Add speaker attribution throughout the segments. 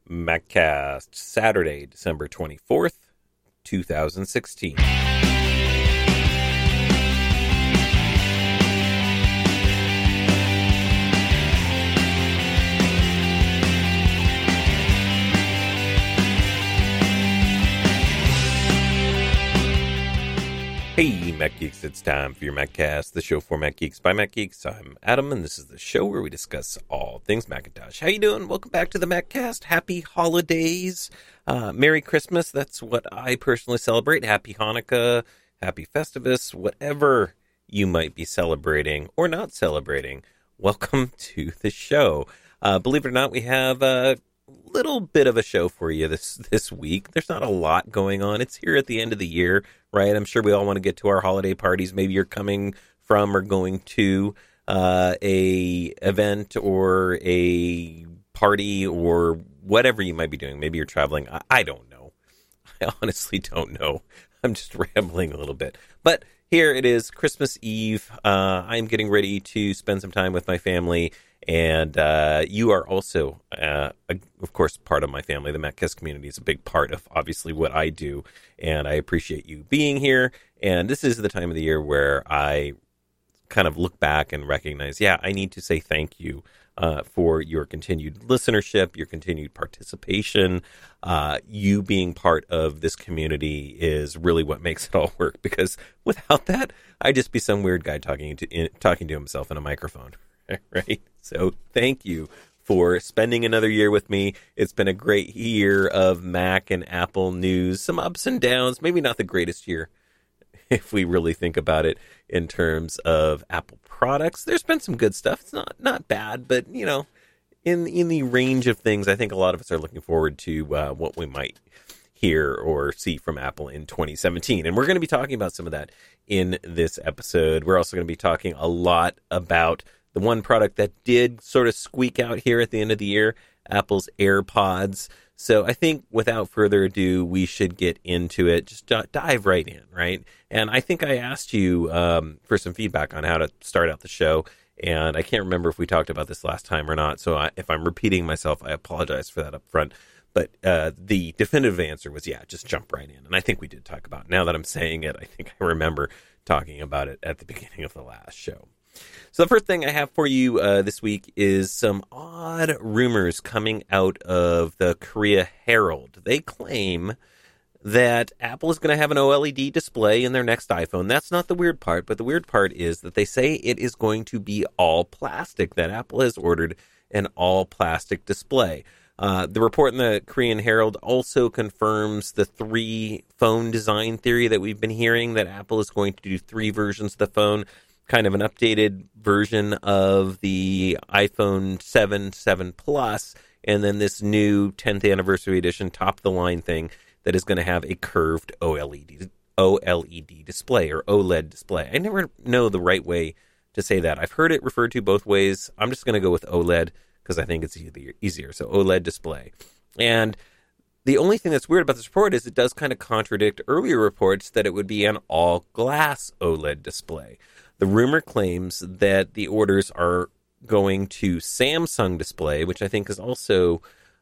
Speaker 1: MacCast, Saturday, December 24th, 2016. Hey, Mac Geeks, it's time for your MacCast, the show for Mac Geeks by Mac Geeks. I'm Adam, and this is the show where we discuss all things Macintosh. How you doing? Welcome back to the MacCast. Happy holidays. Merry Christmas. That's what I personally celebrate. Happy Hanukkah. Happy Festivus. Whatever you might be celebrating or not celebrating, welcome to the show. Believe it or not, we have a little bit of a show for you this week. There's not a lot going on. It's here at the end of the year, right? I'm sure we all want to get to our holiday parties. Maybe you're coming from or going to a event or a party or whatever you might be doing. Maybe you're traveling. I don't know. I honestly don't know. I'm just rambling a little bit. But here it is, Christmas Eve. I'm getting ready to spend some time with my family. And you are also, of course, part of my family. The MacCast community is a big part of, obviously, what I do. And I appreciate you being here. And this is the time of the year where I kind of look back and recognize, I need to say thank you for your continued listenership, your continued participation. You being part of this community is really what makes it all work. Because without that, I'd just be some weird guy talking to himself in a microphone. Right? So thank you for spending another year with me. It's been a great year of Mac and Apple news. Some ups and downs. Maybe not the greatest year if we really think about it in terms of Apple products. There's been some good stuff. It's not bad, but you know, in the range of things, I think a lot of us are looking forward to what we might hear or see from Apple in 2017. And we're going to be talking about some of that in this episode. We're also going to be talking a lot about the one product that did sort of squeak out here at the end of the year, Apple's AirPods. So I think without further ado, we should get into it. Just dive right in, right? And I think I asked you for some feedback on how to start out the show. And I can't remember if we talked about this last time or not. So if I'm repeating myself, I apologize for that up front. But the definitive answer was, just jump right in. And I think we did talk about it. Now that I'm saying it, I think I remember talking about it at the beginning of the last show. So the first thing I have for you this week is some odd rumors coming out of the Korea Herald. They claim that Apple is going to have an OLED display in their next iPhone. That's not the weird part, but the weird part is that they say it is going to be all plastic, that Apple has ordered an all plastic display. The report in the Korean Herald also confirms the three phone design theory that we've been hearing, that Apple is going to do three versions of the phone. Kind of an updated version of the iPhone 7, 7 Plus, and then this new 10th anniversary edition top-of-the-line thing that is going to have a curved OLED display or OLED display. I never know the right way to say that. I've heard it referred to both ways. I'm just going to go with OLED because I think it's easier. So OLED display. And the only thing that's weird about this report is it does kind of contradict earlier reports that it would be an all-glass OLED display. The rumor claims that the orders are going to Samsung Display, which I think is also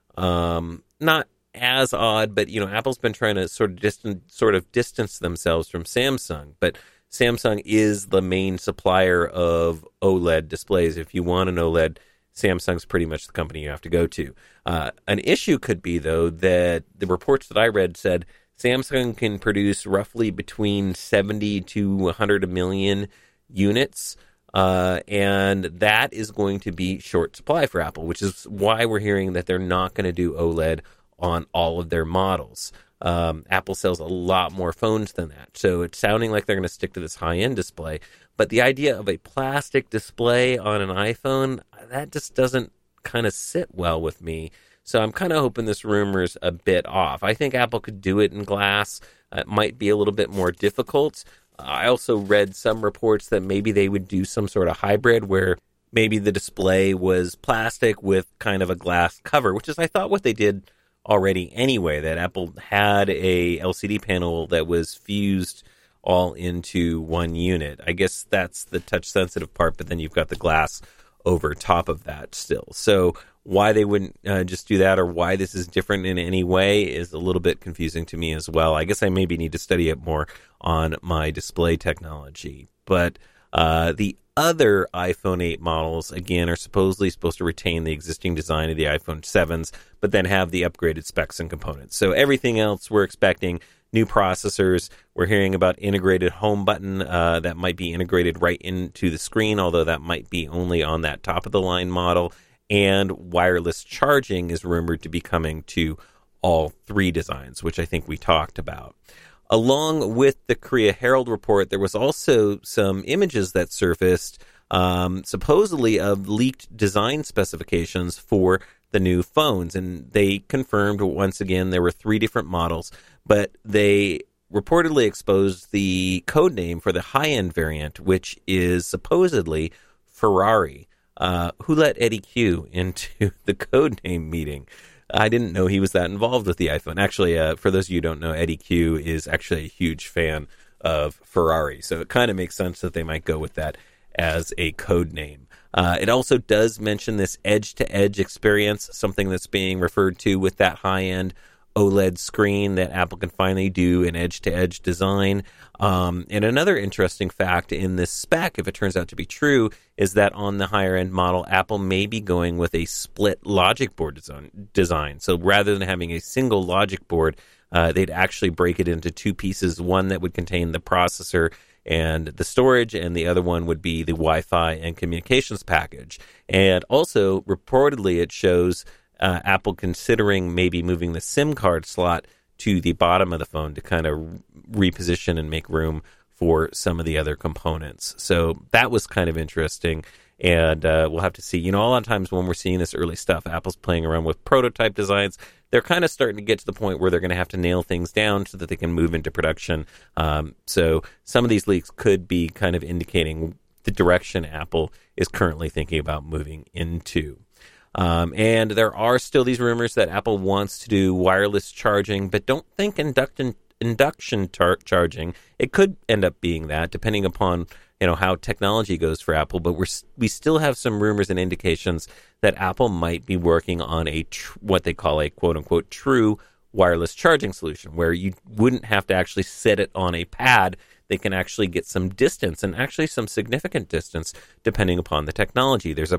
Speaker 1: not as odd, but Apple's been trying to sort of distance themselves from Samsung. But Samsung is the main supplier of OLED displays. If you want an OLED, Samsung's pretty much the company you have to go to. An issue could be, though, that the reports that I read said Samsung can produce roughly between 70 to 100 million units, and that is going to be short supply for Apple, which is why we're hearing that they're not going to do OLED on all of their models. Apple sells a lot more phones than that, so it's sounding like they're going to stick to this high-end display. But the idea of a plastic display on an iPhone, that just doesn't kind of sit well with me. So I'm kind of hoping this rumor's a bit off. I think Apple could do it in glass. It might be a little bit more difficult. I also read some reports that maybe they would do some sort of hybrid where maybe the display was plastic with kind of a glass cover, which is, I thought, what they did already anyway, that Apple had a LCD panel that was fused all into one unit. I guess that's the touch-sensitive part, but then you've got the glass over top of that still. So why they wouldn't just do that, or why this is different in any way, is a little bit confusing to me as well. I guess I maybe need to study it more on my display technology. But the other iPhone 8 models, again, are supposed to retain the existing design of the iPhone 7s, but then have the upgraded specs and components. So everything else, we're expecting new processors. We're hearing about integrated home button that might be integrated right into the screen, although that might be only on that top-of-the-line model. And wireless charging is rumored to be coming to all three designs, which I think we talked about. Along with the Korea Herald report, there was also some images that surfaced, supposedly of leaked design specifications for the new phones. And they confirmed, once again, there were three different models, but they reportedly exposed the code name for the high-end variant, which is supposedly Ferrari. Who let Eddie Q into the code name meeting? I didn't know he was that involved with the iPhone. Actually, for those of you who don't know, Eddie Q is actually a huge fan of Ferrari. So it kind of makes sense that they might go with that as a code name. It also does mention this edge-to-edge experience, something that's being referred to with that high-end OLED screen that Apple can finally do an edge-to-edge design. And another interesting fact in this spec, if it turns out to be true, is that on the higher-end model, Apple may be going with a split logic board design. So rather than having a single logic board, they'd actually break it into two pieces, one that would contain the processor and the storage, and the other one would be the Wi-Fi and communications package. And also, reportedly, it shows Apple considering maybe moving the SIM card slot to the bottom of the phone to kind of reposition and make room for some of the other components. So that was kind of interesting, and we'll have to see. A lot of times when we're seeing this early stuff, Apple's playing around with prototype designs. They're kind of starting to get to the point where they're going to have to nail things down so that they can move into production. So some of these leaks could be kind of indicating the direction Apple is currently thinking about moving into. And there are still these rumors that Apple wants to do wireless charging, but don't think induction charging. It could end up being that, depending upon how technology goes for Apple. But we still have some rumors and indications that Apple might be working on what they call a quote unquote true wireless charging solution, where you wouldn't have to actually set it on a pad. They can actually get some distance, and actually some significant distance, depending upon the technology. There's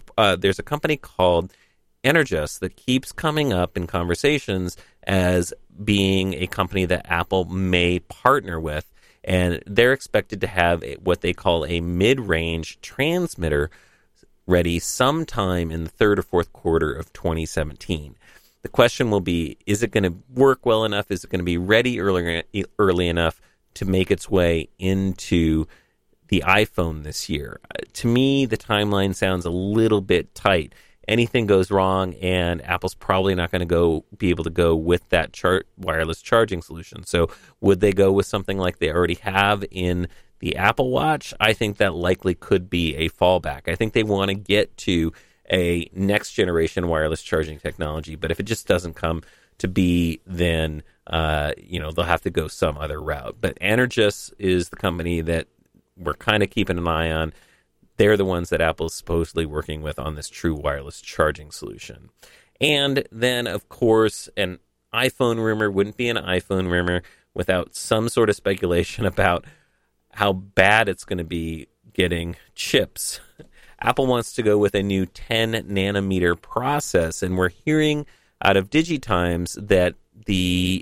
Speaker 1: a company called Energous that keeps coming up in conversations as being a company that Apple may partner with, and they're expected to have what they call a mid-range transmitter ready sometime in the third or fourth quarter of 2017. The question will be, is it going to work well enough? Is it going to be ready early enough to make its way into the iPhone this year? To me, the timeline sounds a little bit tight. Anything goes wrong, and Apple's probably not going to be able to go with that wireless charging solution. So would they go with something like they already have in the Apple Watch? I think that likely could be a fallback. I think they want to get to a next generation wireless charging technology, but if it just doesn't come to be, then they'll have to go some other route. But Energous is the company that we're kind of keeping an eye on. They're the ones that Apple is supposedly working with on this true wireless charging solution. And then, of course, an iPhone rumor wouldn't be an iPhone rumor without some sort of speculation about how bad it's going to be getting chips. Apple wants to go with a new 10 nanometer process, and we're hearing out of DigiTimes that the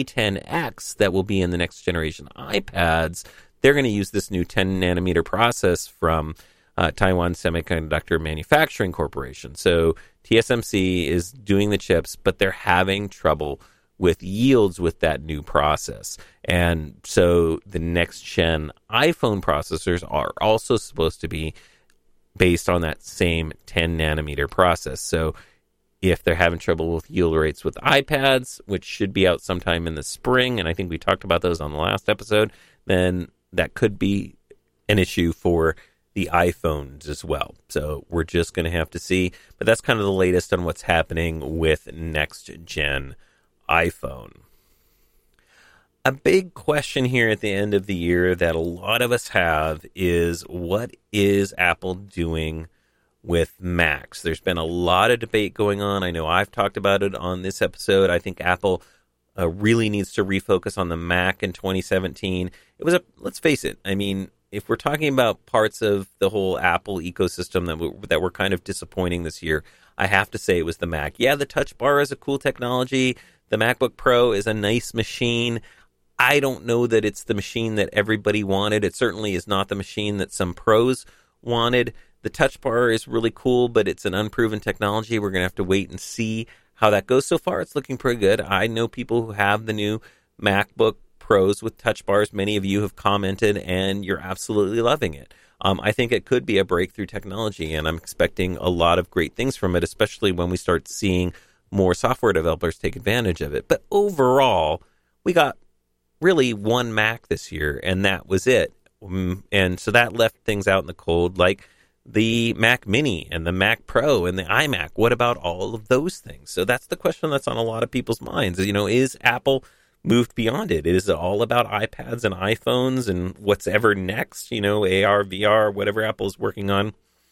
Speaker 1: A10X that will be in the next generation iPads, they're going to use this new 10 nanometer process from Taiwan Semiconductor Manufacturing Corporation. So TSMC is doing the chips, but they're having trouble with yields with that new process. And so the next gen iPhone processors are also supposed to be based on that same 10 nanometer process. So if they're having trouble with yield rates with iPads, which should be out sometime in the spring, and I think we talked about those on the last episode, then that could be an issue for the iPhones as well. So we're just going to have to see. But that's kind of the latest on what's happening with next-gen iPhone. A big question here at the end of the year that a lot of us have is, what is Apple doing with Macs. There's been a lot of debate going on. I know I've talked about it on this episode. I think Apple really needs to refocus on the Mac in 2017. Let's face it, I mean, if we're talking about parts of the whole Apple ecosystem that were kind of disappointing this year, I have to say it was the Mac. Yeah, the Touch Bar is a cool technology. The MacBook Pro is a nice machine. I don't know that it's the machine that everybody wanted. It certainly is not the machine that some pros wanted. The Touch Bar is really cool, but it's an unproven technology. We're going to have to wait and see how that goes. So far, it's looking pretty good. I know people who have the new MacBook Pros with Touch Bars. Many of you have commented, and you're absolutely loving it. I think it could be a breakthrough technology, and I'm expecting a lot of great things from it, especially when we start seeing more software developers take advantage of it. But overall, we got really one Mac this year, and that was it. And so that left things out in the cold, like the Mac Mini and the Mac Pro and the iMac. What about all of those things? So that's the question that's on a lot of people's minds. Is Apple moved beyond it? Is it all about iPads and iPhones and what's ever next? AR, VR, whatever Apple's working on.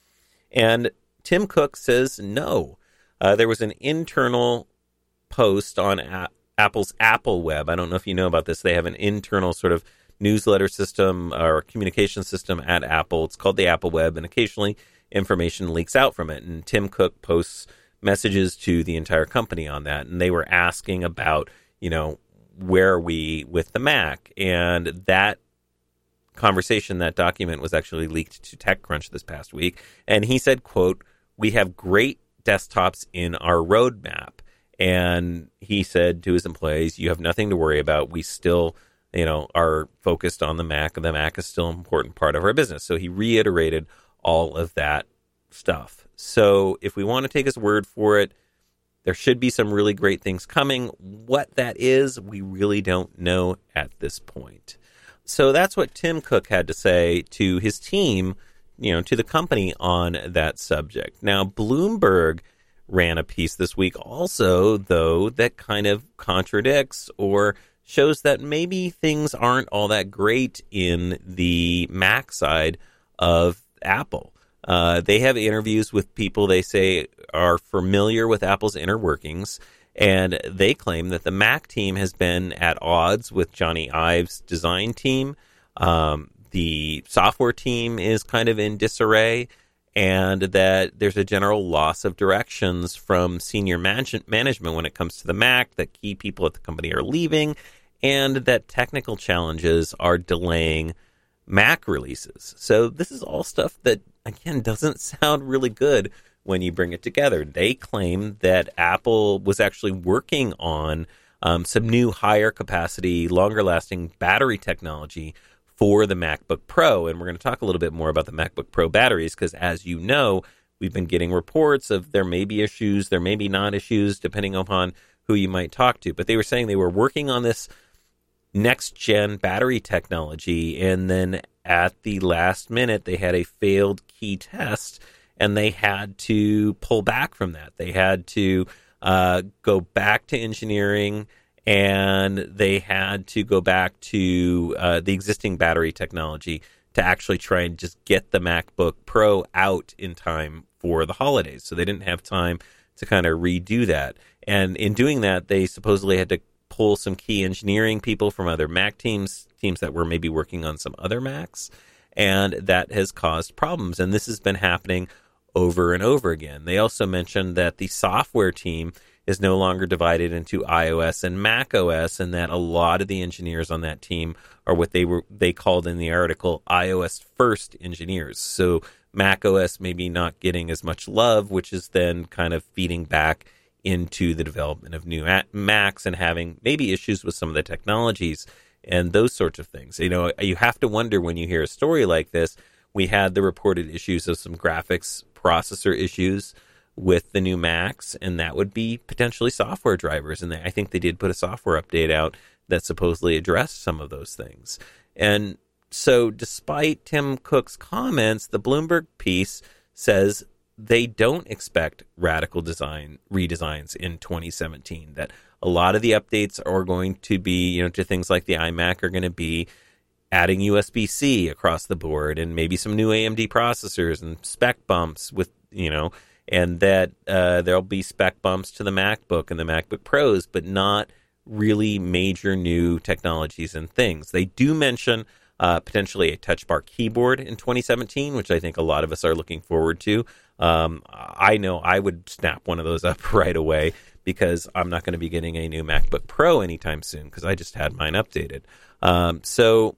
Speaker 1: And Tim Cook says no. There was an internal post on Apple's Apple Web. I don't know if you know about this. They have an internal sort of newsletter system or communication system at Apple. It's called the Apple Web, and occasionally information leaks out from it. And Tim Cook posts messages to the entire company on that. And they were asking about, where are we with the Mac? And that conversation, that document was actually leaked to TechCrunch this past week. And he said, quote, "We have great desktops in our roadmap." And he said to his employees, you have nothing to worry about. We still are focused on the Mac, and the Mac is still an important part of our business. So he reiterated all of that stuff. So if we want to take his word for it, there should be some really great things coming. What that is, we really don't know at this point. So that's what Tim Cook had to say to his team, to the company on that subject. Now, Bloomberg ran a piece this week also, though, that kind of contradicts or shows that maybe things aren't all that great in the Mac side of Apple. They have interviews with people they say are familiar with Apple's inner workings, and they claim that the Mac team has been at odds with Johnny Ive's design team. The software team is kind of in disarray, and that there's a general loss of directions from senior management when it comes to the Mac, that key people at the company are leaving, and that technical challenges are delaying Mac releases. So this is all stuff that, again, doesn't sound really good when you bring it together. They claim that Apple was actually working on some new higher capacity, longer lasting battery technology for the MacBook Pro. And we're going to talk a little bit more about the MacBook Pro batteries because, as you know, we've been getting reports of there may be issues, there may be not issues, depending upon who you might talk to. But they were saying they were working on this next-gen battery technology, and then at the last minute, they had a failed key test, and they had to pull back from that. They had to go back to engineering, and they had to go back to the existing battery technology to actually try and just get the MacBook Pro out in time for the holidays. So they didn't have time to kind of redo that. And in doing that, they supposedly had to pull some key engineering people from other Mac teams that were maybe working on some other Macs, and that has caused problems. And this has been happening over and over again. They also mentioned that the software team is no longer divided into iOS and Mac OS, and that a lot of the engineers on that team are what they called in the article iOS first engineers. So Mac OS maybe not getting as much love, which is then kind of feeding back into the development of new Macs and having maybe issues with some of the technologies and those sorts of things. You have to wonder when you hear a story like this. We had the reported issues of some graphics processor issues with the new Macs, and that would be potentially software drivers. And I think they did put a software update out that supposedly addressed some of those things. And so despite Tim Cook's comments, the Bloomberg piece says they don't expect radical redesigns in 2017, that a lot of the updates are going to be, to things like the iMac are going to be adding USB-C across the board and maybe some new AMD processors and spec bumps with, and that there'll be spec bumps to the MacBook and the MacBook Pros, but not really major new technologies and things. They do mention potentially a Touch Bar keyboard in 2017, which I think a lot of us are looking forward to. I know I would snap one of those up right away because I'm not going to be getting a new MacBook Pro anytime soon because I just had mine updated. So,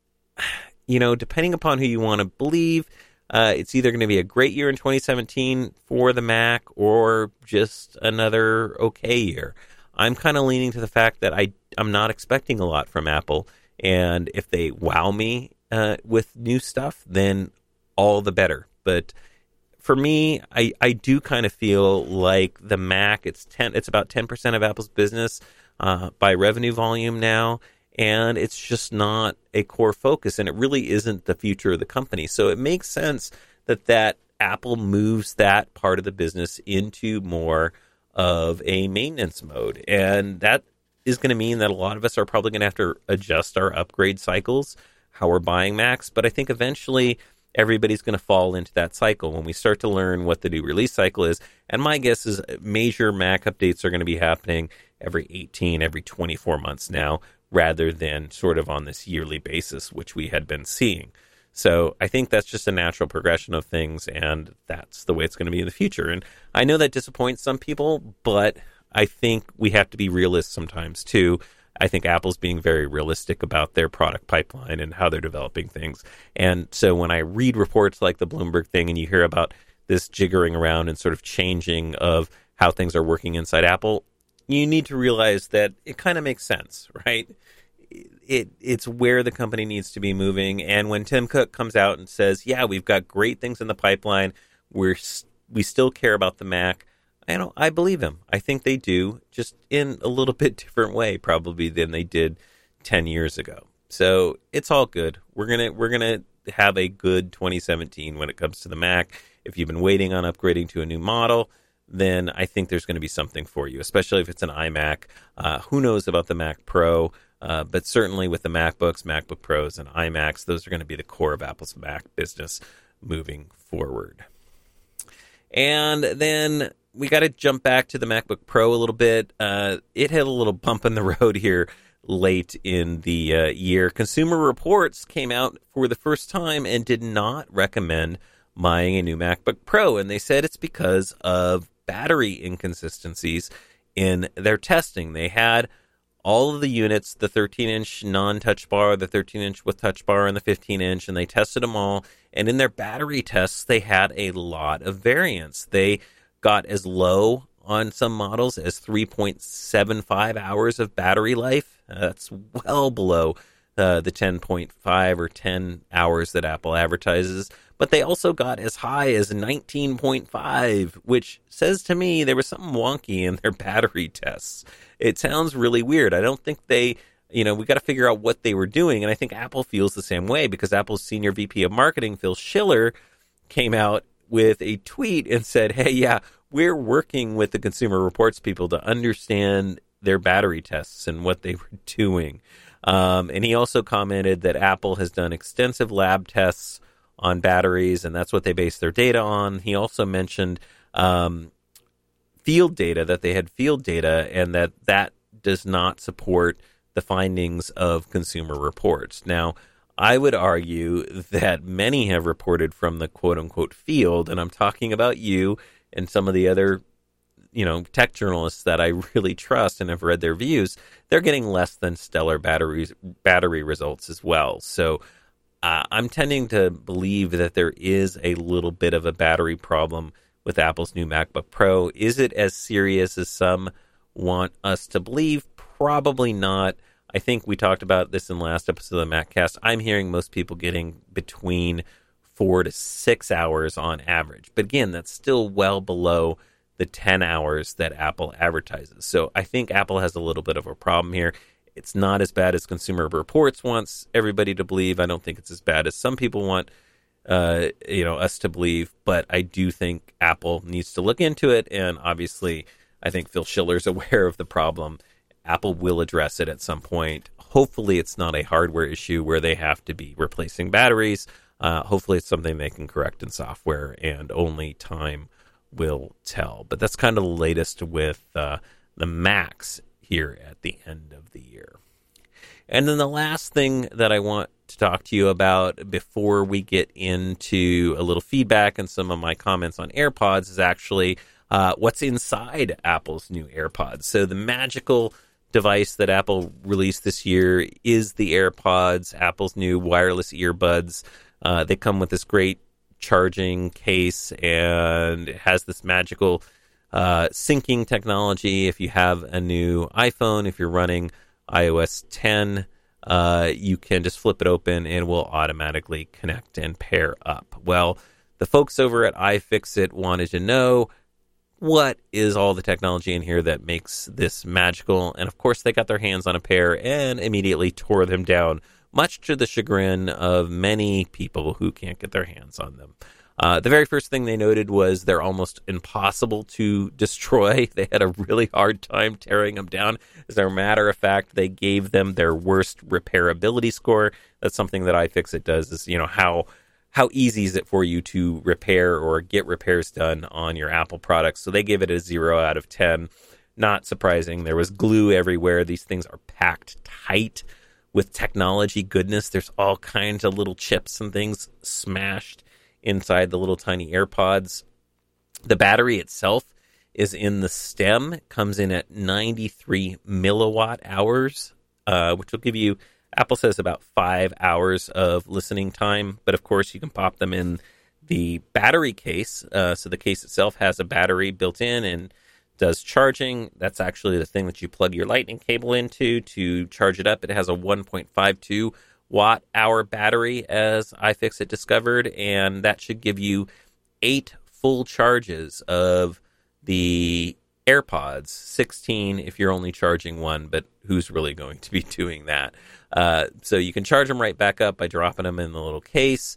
Speaker 1: depending upon who you want to believe, it's either going to be a great year in 2017 for the Mac or just another okay year. I'm kind of leaning to the fact that I'm not expecting a lot from Apple, and if they wow me with new stuff, then all the better. But for me, I do kind of feel like the Mac, it's about 10% of Apple's business by revenue volume now, and it's just not a core focus, and it really isn't the future of the company. So it makes sense that Apple moves that part of the business into more of a maintenance mode. And that is going to mean that a lot of us are probably going to have to adjust our upgrade cycles, how we're buying Macs. But I think eventually everybody's going to fall into that cycle when we start to learn what the new release cycle is. And my guess is major Mac updates are going to be happening every 18, every 24 months now, rather than sort of on this yearly basis, which we had been seeing. So I think that's just a natural progression of things, and that's the way it's going to be in the future. And I know that disappoints some people, but I think we have to be realists sometimes, too. I think Apple's being very realistic about their product pipeline and how they're developing things. And so when I read reports like the Bloomberg thing and you hear about this jiggering around and sort of changing of how things are working inside Apple, you need to realize that it kind of makes sense, right? It's where the company needs to be moving. And when Tim Cook comes out and says, yeah, we've got great things in the pipeline, we still care about the Mac, I believe him. I think they do, just in a little bit different way probably than they did 10 years ago. So it's all good. We're gonna have a good 2017 when it comes to the Mac. If you've been waiting on upgrading to a new model, then I think there's going to be something for you, especially if it's an iMac. Who knows about the Mac Pro? But certainly with the MacBooks, MacBook Pros, and iMacs, those are going to be the core of Apple's Mac business moving forward. And then we got to jump back to the MacBook Pro a little bit. It had a little bump in the road here late in the year. Consumer Reports came out for the first time and did not recommend buying a new MacBook Pro. And they said it's because of battery inconsistencies in their testing. They had all of the units, the 13-inch non-touch bar, the 13-inch with touch bar, and the 15-inch, and they tested them all. And in their battery tests, they had a lot of variance. They got as low on some models as 3.75 hours of battery life. That's well below the 10.5 or 10 hours that Apple advertises. But they also got as high as 19.5, which says to me there was something wonky in their battery tests. It sounds really weird. I don't think we got to figure out what they were doing. And I think Apple feels the same way because Apple's senior VP of marketing, Phil Schiller, came out with a tweet and said, hey, yeah, we're working with the Consumer Reports people to understand their battery tests and what they were doing. And he also commented that Apple has done extensive lab tests on batteries, and that's what they base their data on. He also mentioned field data, that they had field data, and that does not support the findings of Consumer Reports. Now, I would argue that many have reported from the quote-unquote field, and I'm talking about you and some of the other tech journalists that I really trust and have read their views. They're getting less than stellar battery results as well. So I'm tending to believe that there is a little bit of a battery problem with Apple's new MacBook Pro. Is it as serious as some want us to believe? Probably not. I think we talked about this in the last episode of the MacCast. I'm hearing most people getting between 4 to 6 hours on average. But again, that's still well below the 10 hours that Apple advertises. So I think Apple has a little bit of a problem here. It's not as bad as Consumer Reports wants everybody to believe. I don't think it's as bad as some people want us to believe. But I do think Apple needs to look into it. And obviously, I think Phil Schiller's aware of the problem. Apple will address it at some point. Hopefully, it's not a hardware issue where they have to be replacing batteries. Hopefully it's something they can correct in software, and only time will tell. But that's kind of the latest with the Macs here at the end of the year. And then the last thing that I want to talk to you about before we get into a little feedback and some of my comments on AirPods is actually what's inside Apple's new AirPods. So the magical device that Apple released this year is the AirPods, Apple's new wireless earbuds. They come with this great charging case, and it has this magical syncing technology. If you have a new iPhone, if you're running iOS 10, you can just flip it open and it will automatically connect and pair up. Well, the folks over at iFixit wanted to know what is all the technology in here that makes this magical. And of course, they got their hands on a pair and immediately tore them down, much to the chagrin of many people who can't get their hands on them. The very first thing they noted was they're almost impossible to destroy. They had a really hard time tearing them down. As a matter of fact, they gave them their worst repairability score. That's something that iFixit does, is, how easy is it for you to repair or get repairs done on your Apple products? So they gave it a 0 out of 10. Not surprising. There was glue everywhere. These things are packed tight with technology goodness. There's all kinds of little chips and things smashed inside the little tiny AirPods. The battery itself is in the stem. It comes in at 93 milliwatt hours, which will give you, Apple says, about 5 hours of listening time. But of course, you can pop them in the battery case. So the case itself has a battery built in and does charging. That's actually the thing that you plug your lightning cable into to charge it up. It has a 1.52 watt hour battery, as iFixit discovered, and that should give you 8 full charges of the AirPods, 16 if you're only charging one, but who's really going to be doing that? So you can charge them right back up by dropping them in the little case.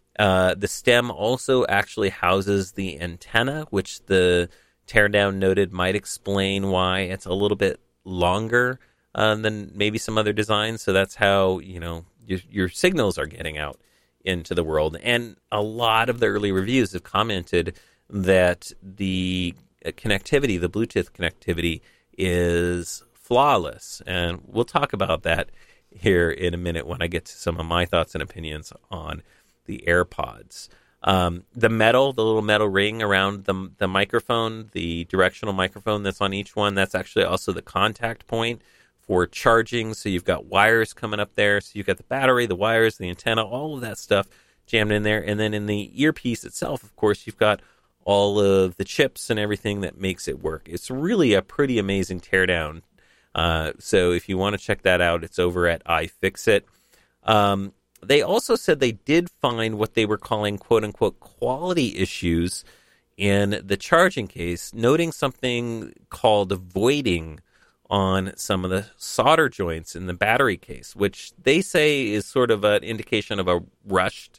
Speaker 1: The stem also actually houses the antenna, which the teardown noted might explain why it's a little bit longer than maybe some other designs. So that's how, your signals are getting out into the world. And a lot of the early reviews have commented that the connectivity, the Bluetooth connectivity, is flawless. And we'll talk about that here in a minute when I get to some of my thoughts and opinions on the AirPods. The little metal ring around the microphone, the directional microphone that's on each one, that's actually also the contact point for charging. So you've got wires coming up there. So you've got the battery, the wires, the antenna, all of that stuff jammed in there. And then in the earpiece itself, of course, you've got all of the chips and everything that makes it work. It's really a pretty amazing teardown. So if you want to check that out, it's over at iFixit. They also said they did find what they were calling, quote-unquote, quality issues in the charging case, noting something called voiding on some of the solder joints in the battery case, which they say is sort of an indication of a rushed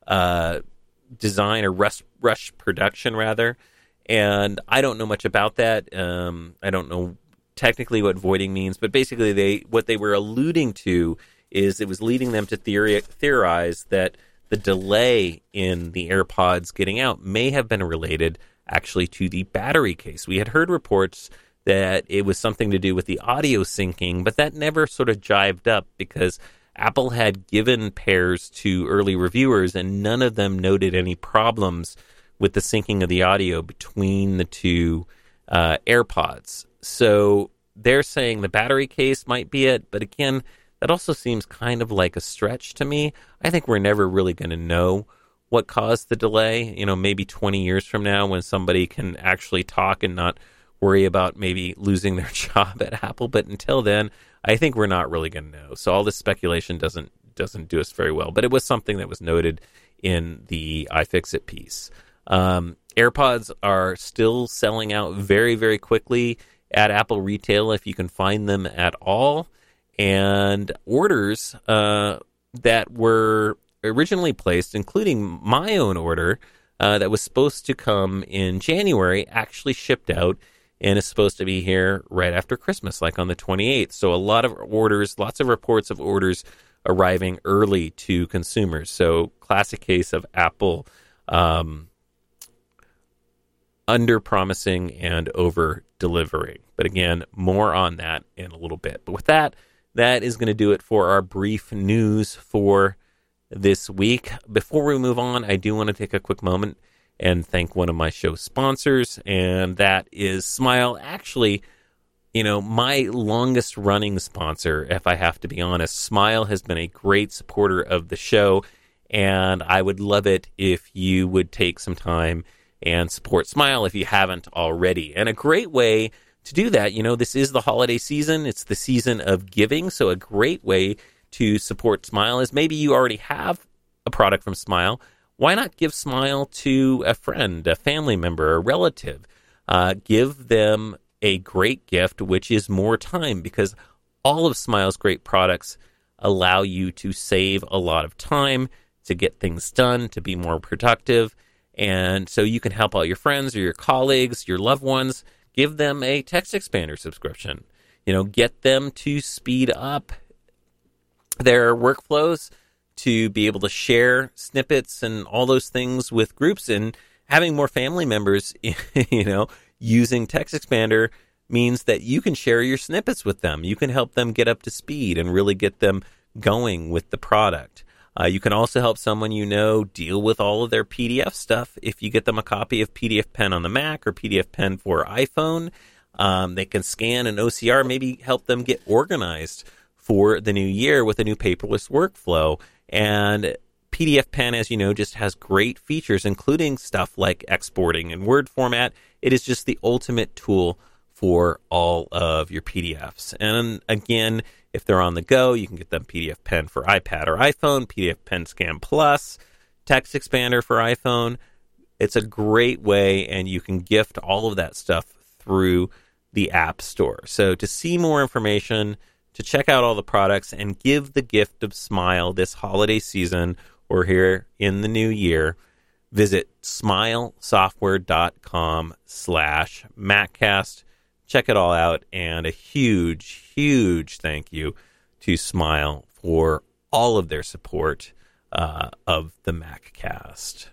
Speaker 1: design, or rush production, rather. And I don't know much about that. I don't know technically what voiding means, but basically what they were alluding to is it was leading them to theorize that the delay in the AirPods getting out may have been related actually to the battery case. We had heard reports that it was something to do with the audio syncing, but that never sort of jived up because Apple had given pairs to early reviewers and none of them noted any problems with the syncing of the audio between the two AirPods. So they're saying the battery case might be it, but again, that also seems kind of like a stretch to me. I think we're never really going to know what caused the delay. Maybe 20 years from now when somebody can actually talk and not worry about maybe losing their job at Apple. But until then, I think we're not really going to know. So all this speculation doesn't do us very well. But it was something that was noted in the iFixit piece. AirPods are still selling out very, very quickly at Apple retail if you can find them at all. And orders that were originally placed, including my own order that was supposed to come in January, actually shipped out and is supposed to be here right after Christmas, like on the 28th. So a lot of orders, lots of reports of orders arriving early to consumers. So classic case of Apple under-promising and over-delivering. But again, more on that in a little bit. But with that, that is going to do it for our brief news for this week. Before we move on, I do want to take a quick moment and thank one of my show sponsors, and that is Smile. Actually, my longest running sponsor, if I have to be honest. Smile has been a great supporter of the show, and I would love it if you would take some time and support Smile if you haven't already. And a great way to do that, this is the holiday season. It's the season of giving, so a great way to support Smile is maybe you already have a product from Smile. Why not give Smile to a friend, a family member, a relative? Give them a great gift, which is more time, because all of Smile's great products allow you to save a lot of time, to get things done, to be more productive. And so you can help out your friends or your colleagues, your loved ones. Give them a text expander subscription. Get them to speed up their workflows, to be able to share snippets and all those things with groups. And having more family members, using Text Expander means that you can share your snippets with them. You can help them get up to speed and really get them going with the product. You can also help someone deal with all of their PDF stuff. If you get them a copy of PDF Pen on the Mac or PDF Pen for iPhone, they can scan an OCR, maybe help them get organized for the new year with a new paperless workflow. And PDF Pen, as you know, just has great features, including stuff like exporting in Word format. It is just the ultimate tool for all of your PDFs. And again, if they're on the go, you can get them PDF Pen for iPad or iPhone, PDF Pen Scan Plus, Text Expander for iPhone. It's a great way, and you can gift all of that stuff through the App Store. So to see more information, to check out all the products, and give the gift of Smile this holiday season or here in the new year, visit smilesoftware.com/MacCast. Check it all out, and a huge, huge thank you to Smile for all of their support of the MacCast.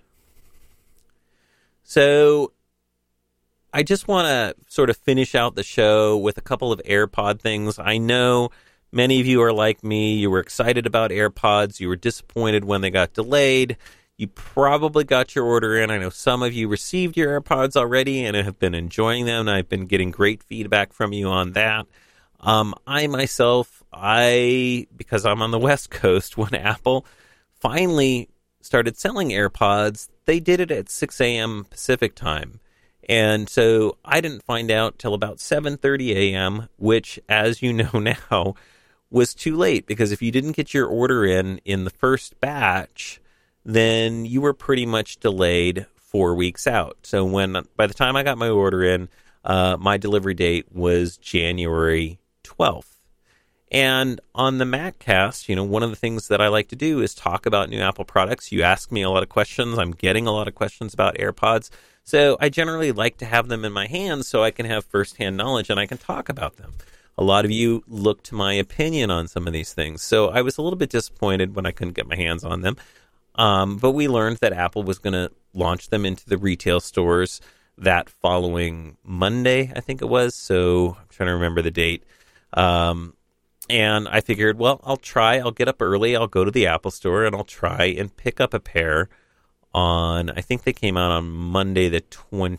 Speaker 1: So I just want to sort of finish out the show with a couple of AirPod things. I know many of you are like me. You were excited about AirPods. You were disappointed when they got delayed. You probably got your order in. I know some of you received your AirPods already and have been enjoying them. And I've been getting great feedback from you on that. I myself, because I'm on the West Coast, when Apple finally started selling AirPods, they did it at 6 a.m. Pacific time. And so I didn't find out till about 7:30 a.m., which, as you know now, was too late. Because if you didn't get your order in the first batch, then you were pretty much delayed 4 weeks out. So by the time I got my order in, my delivery date was January 12th. And on the MacCast, one of the things that I like to do is talk about new Apple products. You ask me a lot of questions. I'm getting a lot of questions about AirPods. So I generally like to have them in my hands so I can have firsthand knowledge and I can talk about them. A lot of you look to my opinion on some of these things. So I was a little bit disappointed when I couldn't get my hands on them. But we learned that Apple was going to launch them into the retail stores that following Monday, I think it was. So I'm trying to remember the date. And I figured, well, I'll get up early. I'll go to the Apple store and I'll try and pick up a pair I think they came out on Monday the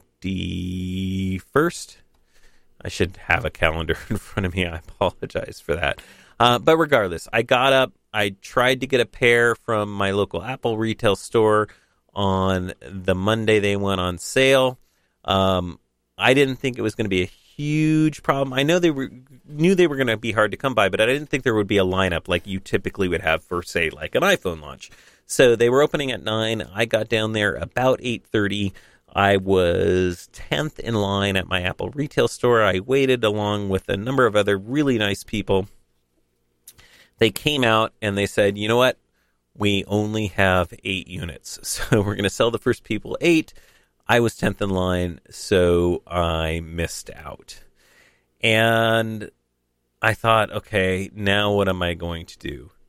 Speaker 1: 21st. I should have a calendar in front of me. I apologize for that. But regardless, I got up. I tried to get a pair from my local Apple retail store on the Monday they went on sale. I didn't think it was going to be a huge problem. I know knew they were going to be hard to come by, but I didn't think there would be a lineup like you typically would have for, say, like an iPhone launch. So they were opening at 9. I got down there about 8:30. I was 10th in line at my Apple retail store. I waited along with a number of other really nice people. They came out and they said, you know what? We only have 8 units. So we're going to sell the first people 8. I was 10th in line, so I missed out. And I thought, okay, now what am I going to do?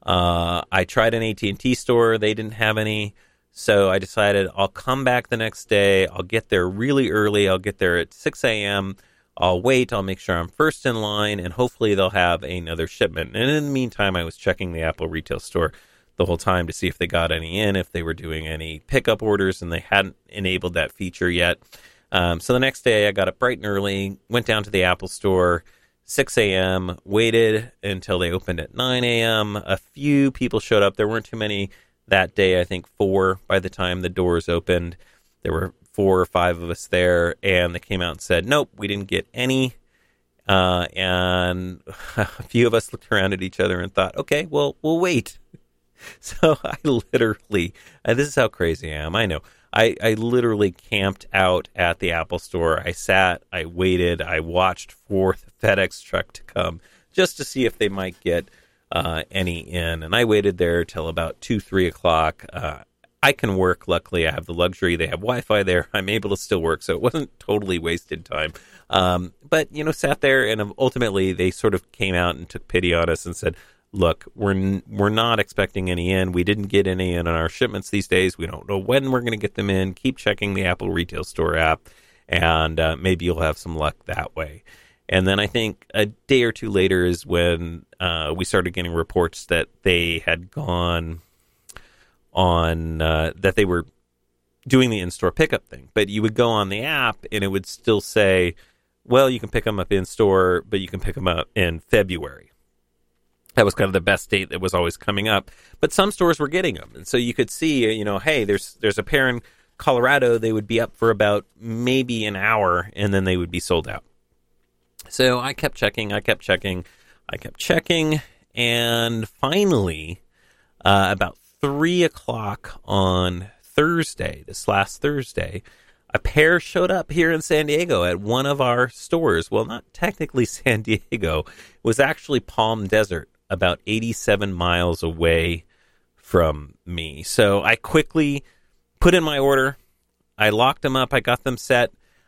Speaker 1: I tried an AT&T store. They didn't have any. So I decided I'll come back the next day. I'll get there really early. I'll get there at 6 a.m. I'll wait. I'll make sure I'm first in line, and hopefully they'll have another shipment. And in the meantime, I was checking the Apple retail store the whole time to see if they got any in, if they were doing any pickup orders, and they hadn't enabled that feature yet. So the next day, I got up bright and early, went down to the Apple store, 6 a.m., waited until they opened at 9 a.m. A few people showed up. There weren't too many that day. I think 4 by the time the doors opened. There were 4 or 5 of us there, and they came out and said, nope, we didn't get any. And a few of us looked around at each other and thought, okay, well, we'll wait. So I literally, this is how crazy I am, I know. I literally camped out at the Apple store. I sat, I waited, I watched for the FedEx truck to come just to see if they might get any in. And I waited there till about 2, 3 o'clock. I can work. Luckily, I have the luxury. They have Wi-Fi there. I'm able to still work, so it wasn't totally wasted time. But, sat there, and ultimately they sort of came out and took pity on us and said, look, we're not expecting any in. We didn't get any in on our shipments these days. We don't know when we're going to get them in. Keep checking the Apple Retail Store app, and maybe you'll have some luck that way. And then I think a day or two later is when we started getting reports that they had gone on, that they were doing the in-store pickup thing. But you would go on the app, and it would still say, well, you can pick them up in-store, but you can pick them up in February. That was kind of the best date that was always coming up. But some stores were getting them. And so you could see, hey, there's a pair in Colorado. They would be up for about maybe an hour, and then they would be sold out. So I kept checking. And finally, about 3 o'clock on Thursday, this last Thursday, a pair showed up here in San Diego at one of our stores. Well, not technically San Diego. It was actually Palm Desert, about 87 miles away from me. So I quickly put in my order. I locked them up. I got them set,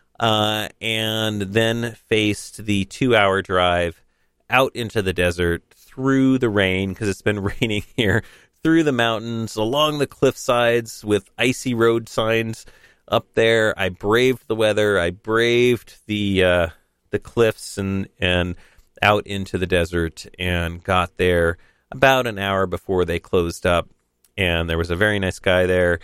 Speaker 1: and then faced the 2-hour drive out into the desert through the rain, because it's been raining here, through the mountains, along the cliff sides with icy road signs up there. I braved the weather. I braved the cliffs and out into the desert, and got there about an hour before they closed up. And there was a very nice guy there.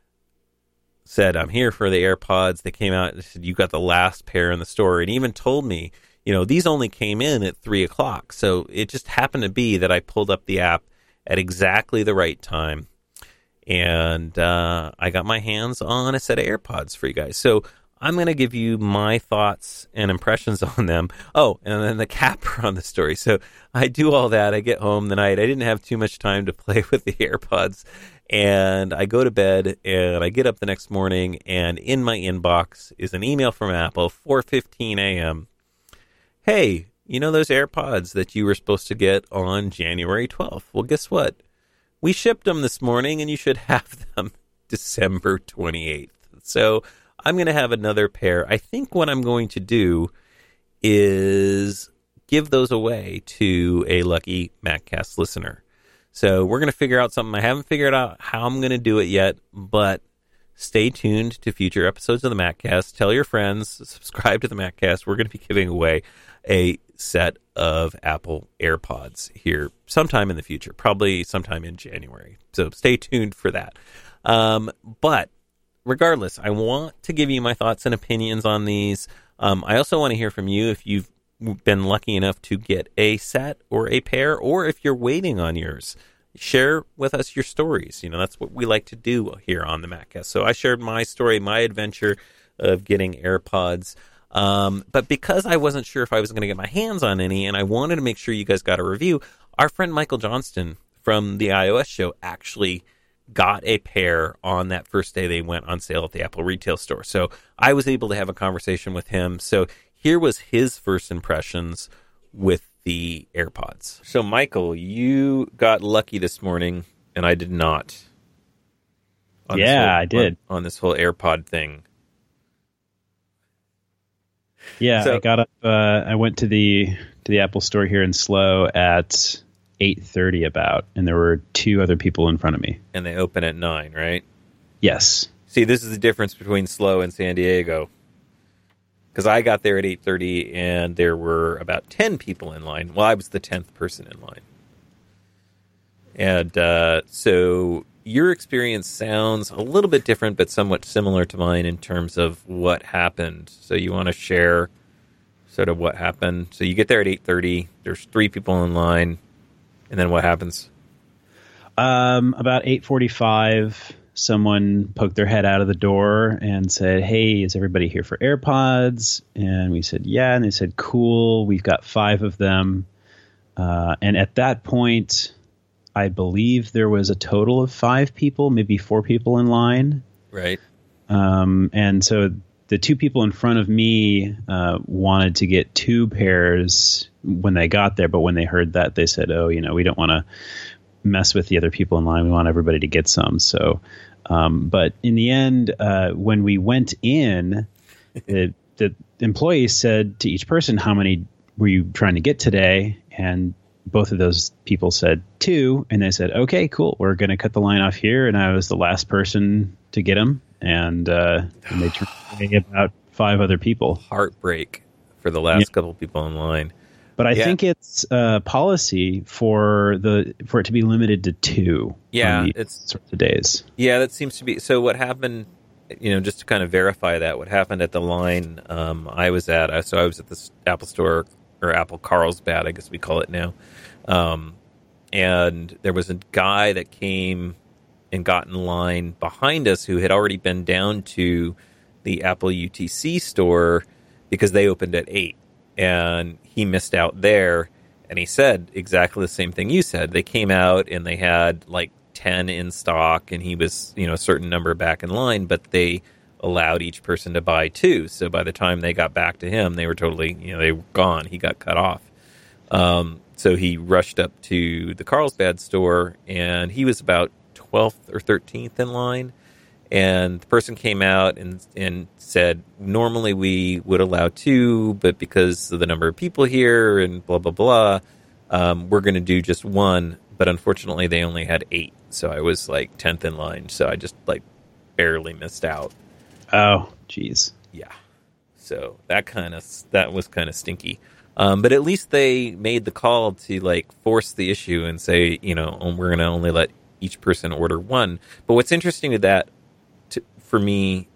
Speaker 1: Said, I'm here for the AirPods. They came out and said, you got the last pair in the store. And even told me, these only came in at 3 o'clock. So it just happened to be that I pulled up the app at exactly the right time. And I got my hands on a set of AirPods for you guys. So I'm going to give you my thoughts and impressions on them. Oh, and then the capper on the story. So I do all that. I get home the night. I didn't have too much time to play with the AirPods. And I go to bed, and I get up the next morning, and in my inbox is an email from Apple, 4:15 a.m. Hey, those AirPods that you were supposed to get on January 12th? Well, guess what? We shipped them this morning, and you should have them December 28th. So I'm going to have another pair. I think what I'm going to do is give those away to a lucky MacCast listener. So we're going to figure out something. I haven't figured out how I'm going to do it yet, but stay tuned to future episodes of the MacCast. Tell your friends, subscribe to the MacCast. We're going to be giving away a set of Apple AirPods here sometime in the future, probably sometime in January. So stay tuned for that. But regardless, I want to give you my thoughts and opinions on these. I also want to hear from you if you've been lucky enough to get a set or a pair, or if you're waiting on yours. Share with us your stories. That's what we like to do here on the MacCast. So I shared my story, my adventure of getting AirPods. But because I wasn't sure if I was going to get my hands on any, and I wanted to make sure you guys got a review, our friend Michael Johnston from the iOS show actually got a pair on that first day they went on sale at the Apple retail store. So I was able to have a conversation with him. So here was his first impressions with the AirPods. So Michael, you got lucky this morning, and I did not.
Speaker 2: I did.
Speaker 1: On this whole AirPod thing.
Speaker 2: Yeah, so I got up. I went to the Apple store here in SLO at 8:30 about, and there were 2 other people in front of me.
Speaker 1: And they open at 9, right?
Speaker 2: Yes.
Speaker 1: See, this is the difference between SLO and San Diego. Because I got there at 8:30, and there were about 10 people in line. Well, I was the 10th person in line. And so your experience sounds a little bit different, but somewhat similar to mine in terms of what happened. So you want to share sort of what happened. So you get there at 8:30. There's 3 people in line. And then what happens?
Speaker 2: About 8:45, someone poked their head out of the door and said, "Hey, is everybody here for AirPods?" And we said, "Yeah." And they said, "Cool, we've got 5 of them." And at that point, I believe there was a total of 5 people, maybe 4 people in line.
Speaker 1: Right.
Speaker 2: And so the 2 people in front of me wanted to get 2 pairs when they got there. But when they heard that, they said, "Oh, we don't want to mess with the other people in line. We want everybody to get some." So, but in the end, when we went in, the employee said to each person, "How many were you trying to get today?" And both of those people said 2, and they said, "Okay, cool. We're going to cut the line off here." And I was the last person to get them, and they turned away about 5 other people.
Speaker 1: Heartbreak for the last couple people in line.
Speaker 2: But I think it's policy for it to be limited to 2.
Speaker 1: Yeah,
Speaker 2: it's sorts of days.
Speaker 1: Yeah, that seems to be. So what happened? Just to kind of verify that, what happened at the line I was at? So I was at the Apple store, or Apple Carlsbad, I guess we call it now. And there was a guy that came and got in line behind us who had already been down to the Apple UTC store because they opened at 8. And he missed out there, and he said exactly the same thing you said. They came out, and they had like 10 in stock, and he was, a certain number back in line, but they allowed each person to buy 2. So by the time they got back to him, they were totally, they were gone. He got cut off. So he rushed up to the Carlsbad store, and he was about 12th or 13th in line. And the person came out and said, normally we would allow 2, but because of the number of people here and blah, blah, blah, we're going to do just 1. But unfortunately, they only had 8. So I was like 10th in line. So I just like barely missed out.
Speaker 2: Oh, geez.
Speaker 1: Yeah. So that was kind of stinky. But at least they made the call to like force the issue and say, we're going to only let each person order 1. But what's interesting to that, for me,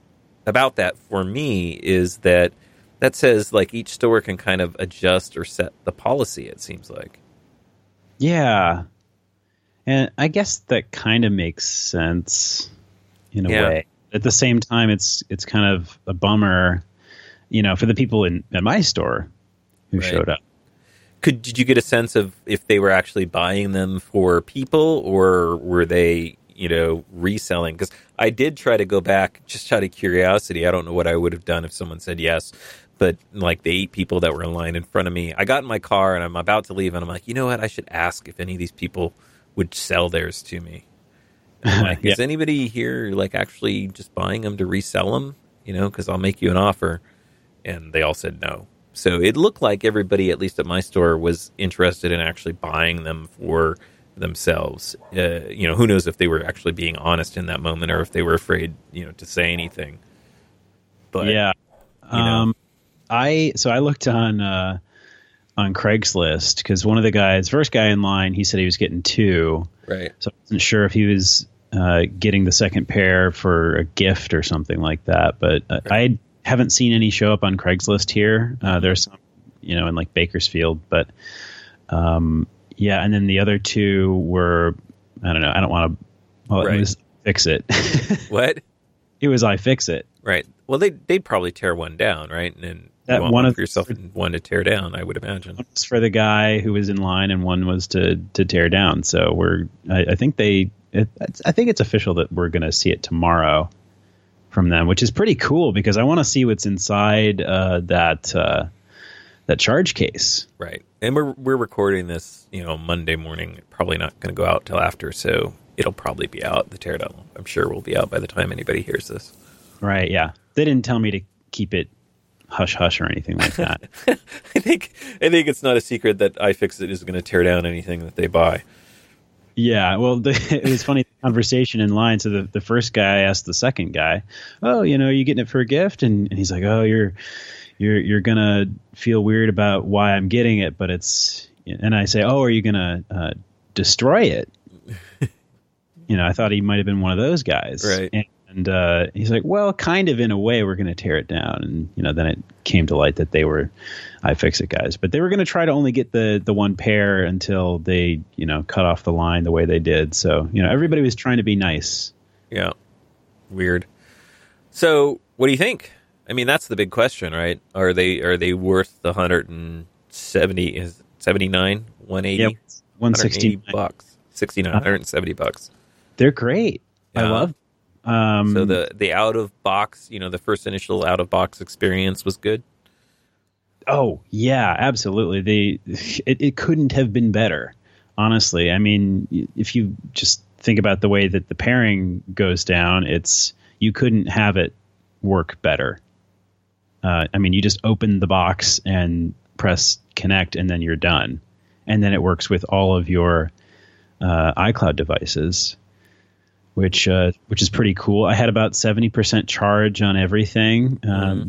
Speaker 1: is that says like each store can kind of adjust or set the policy, it seems like.
Speaker 2: Yeah. And I guess that kind of makes sense in a way. At the same time, it's kind of a bummer, for the people at my store who showed up.
Speaker 1: Did you get a sense of if they were actually buying them for people, or were they, reselling? Because I did try to go back just out of curiosity. I don't know what I would have done if someone said yes, but like the 8 people that were in line in front of me, I got in my car and I'm about to leave, and I'm like, you know what? I should ask if any of these people would sell theirs to me. And I'm like, is anybody here like actually just buying them to resell them? Because I'll make you an offer. And they all said no. So it looked like everybody, at least at my store, was interested in actually buying them for themselves. Who knows if they were actually being honest in that moment, or if they were afraid, to say anything. But
Speaker 2: yeah, I looked on Craigslist because one of the guys, first guy in line, he said he was getting 2.
Speaker 1: Right.
Speaker 2: So I wasn't sure if he was getting the second pair for a gift or something like that. But I haven't seen any show up on Craigslist here. There's some, in like Bakersfield, but yeah. And then the other 2 were, I don't know. I don't want to. Well, it was iFixit.
Speaker 1: What?
Speaker 2: It was iFixit.
Speaker 1: Right. Well, they'd probably tear one down, right? And that one of yourself and one to tear down, I would imagine.
Speaker 2: One was for the guy who was in line, and one was to tear down. So I think it's official that we're going to see it tomorrow from them, which is pretty cool because I want to see what's inside that charge case.
Speaker 1: Right. And we're recording this, Monday morning. Probably not going to go out till after, so it'll probably be out. The teardown, I'm sure, will be out by the time anybody hears this.
Speaker 2: Right. Yeah. They didn't tell me to keep it hush hush or anything like that.
Speaker 1: I think it's not a secret that iFixit is going to tear down anything that they buy.
Speaker 2: Yeah, well, it was funny, the conversation in line. So the first guy asked the second guy, "Oh, you getting it for a gift?" And he's like, "Oh, you're gonna feel weird about why I'm getting it, but it's." And I say, "Oh, are you gonna destroy it?" I thought he might have been one of those guys,
Speaker 1: right?
Speaker 2: And he's like, "Well, kind of in a way, we're going to tear it down." And then it came to light that they were iFixit guys, but they were going to try to only get the one pair until they cut off the line the way they did. So everybody was trying to be nice.
Speaker 1: Yeah, weird. So what do you think? I mean, that's the big question, right? Are they worth the 179, 180,
Speaker 2: yep, 160
Speaker 1: bucks, 69, $170.
Speaker 2: They're great. Yeah. I love.
Speaker 1: So the out of box, the first initial out of box experience was good.
Speaker 2: Oh yeah, absolutely. It couldn't have been better, honestly. I mean, if you just think about the way that the pairing goes down, you couldn't have it work better. I mean, you just open the box and press connect, and then you're done. And then it works with all of your iCloud devices, which is pretty cool. I had about 70% charge on everything.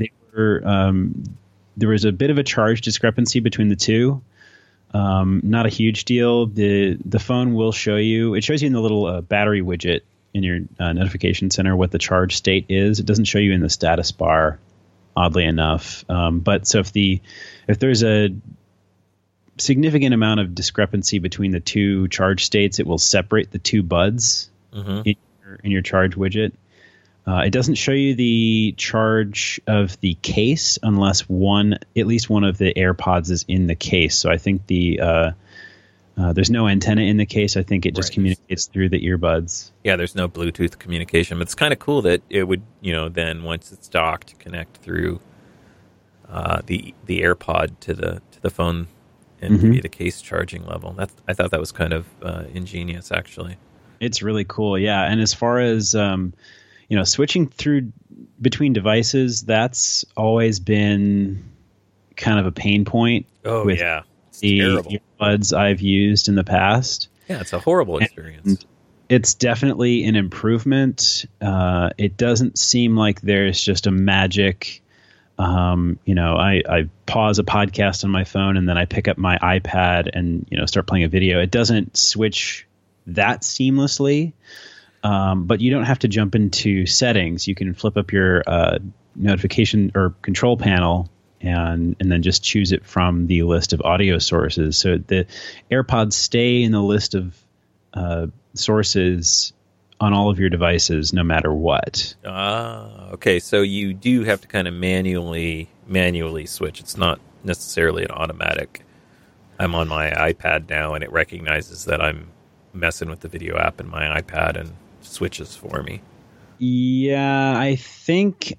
Speaker 2: There was a bit of a charge discrepancy between the two. Not a huge deal. The phone will show you. It shows you in the little battery widget in your notification center what the charge state is. It doesn't show you in the status bar, oddly enough. But so if there's a significant amount of discrepancy between the two charge states, it will separate the two buds in your charge widget. It doesn't show you the charge of the case unless at least one of the AirPods is in the case. So I think there's no antenna in the case. I think it just communicates through the earbuds.
Speaker 1: Yeah, there's no Bluetooth communication, but it's kind of cool that it would, then once it's docked, connect through the AirPod to the phone and give you the case charging level. I thought that was kind of ingenious, actually.
Speaker 2: It's really cool, yeah. And as far as switching through between devices, that's always been kind of a pain point.
Speaker 1: Oh,
Speaker 2: with
Speaker 1: yeah. It's
Speaker 2: the
Speaker 1: terrible.
Speaker 2: earbuds I've used in the past.
Speaker 1: Yeah, it's a horrible experience.
Speaker 2: And it's definitely an improvement. It doesn't seem like there's just a magic. I pause a podcast on my phone and then I pick up my iPad and start playing a video. It doesn't switch that seamlessly. But you don't have to jump into settings. You can flip up your notification or control panel and then just choose it from the list of audio sources. So the AirPods stay in the list of sources on all of your devices, no matter what.
Speaker 1: Okay. So you do have to kind of manually switch. It's not necessarily an automatic. I'm on my iPad now, and it recognizes that I'm messing with the video app in my iPad and switches for me.
Speaker 2: Yeah, I think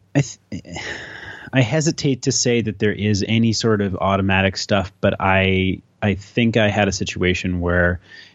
Speaker 2: I hesitate to say that there is any sort of automatic stuff, but I think I had a situation where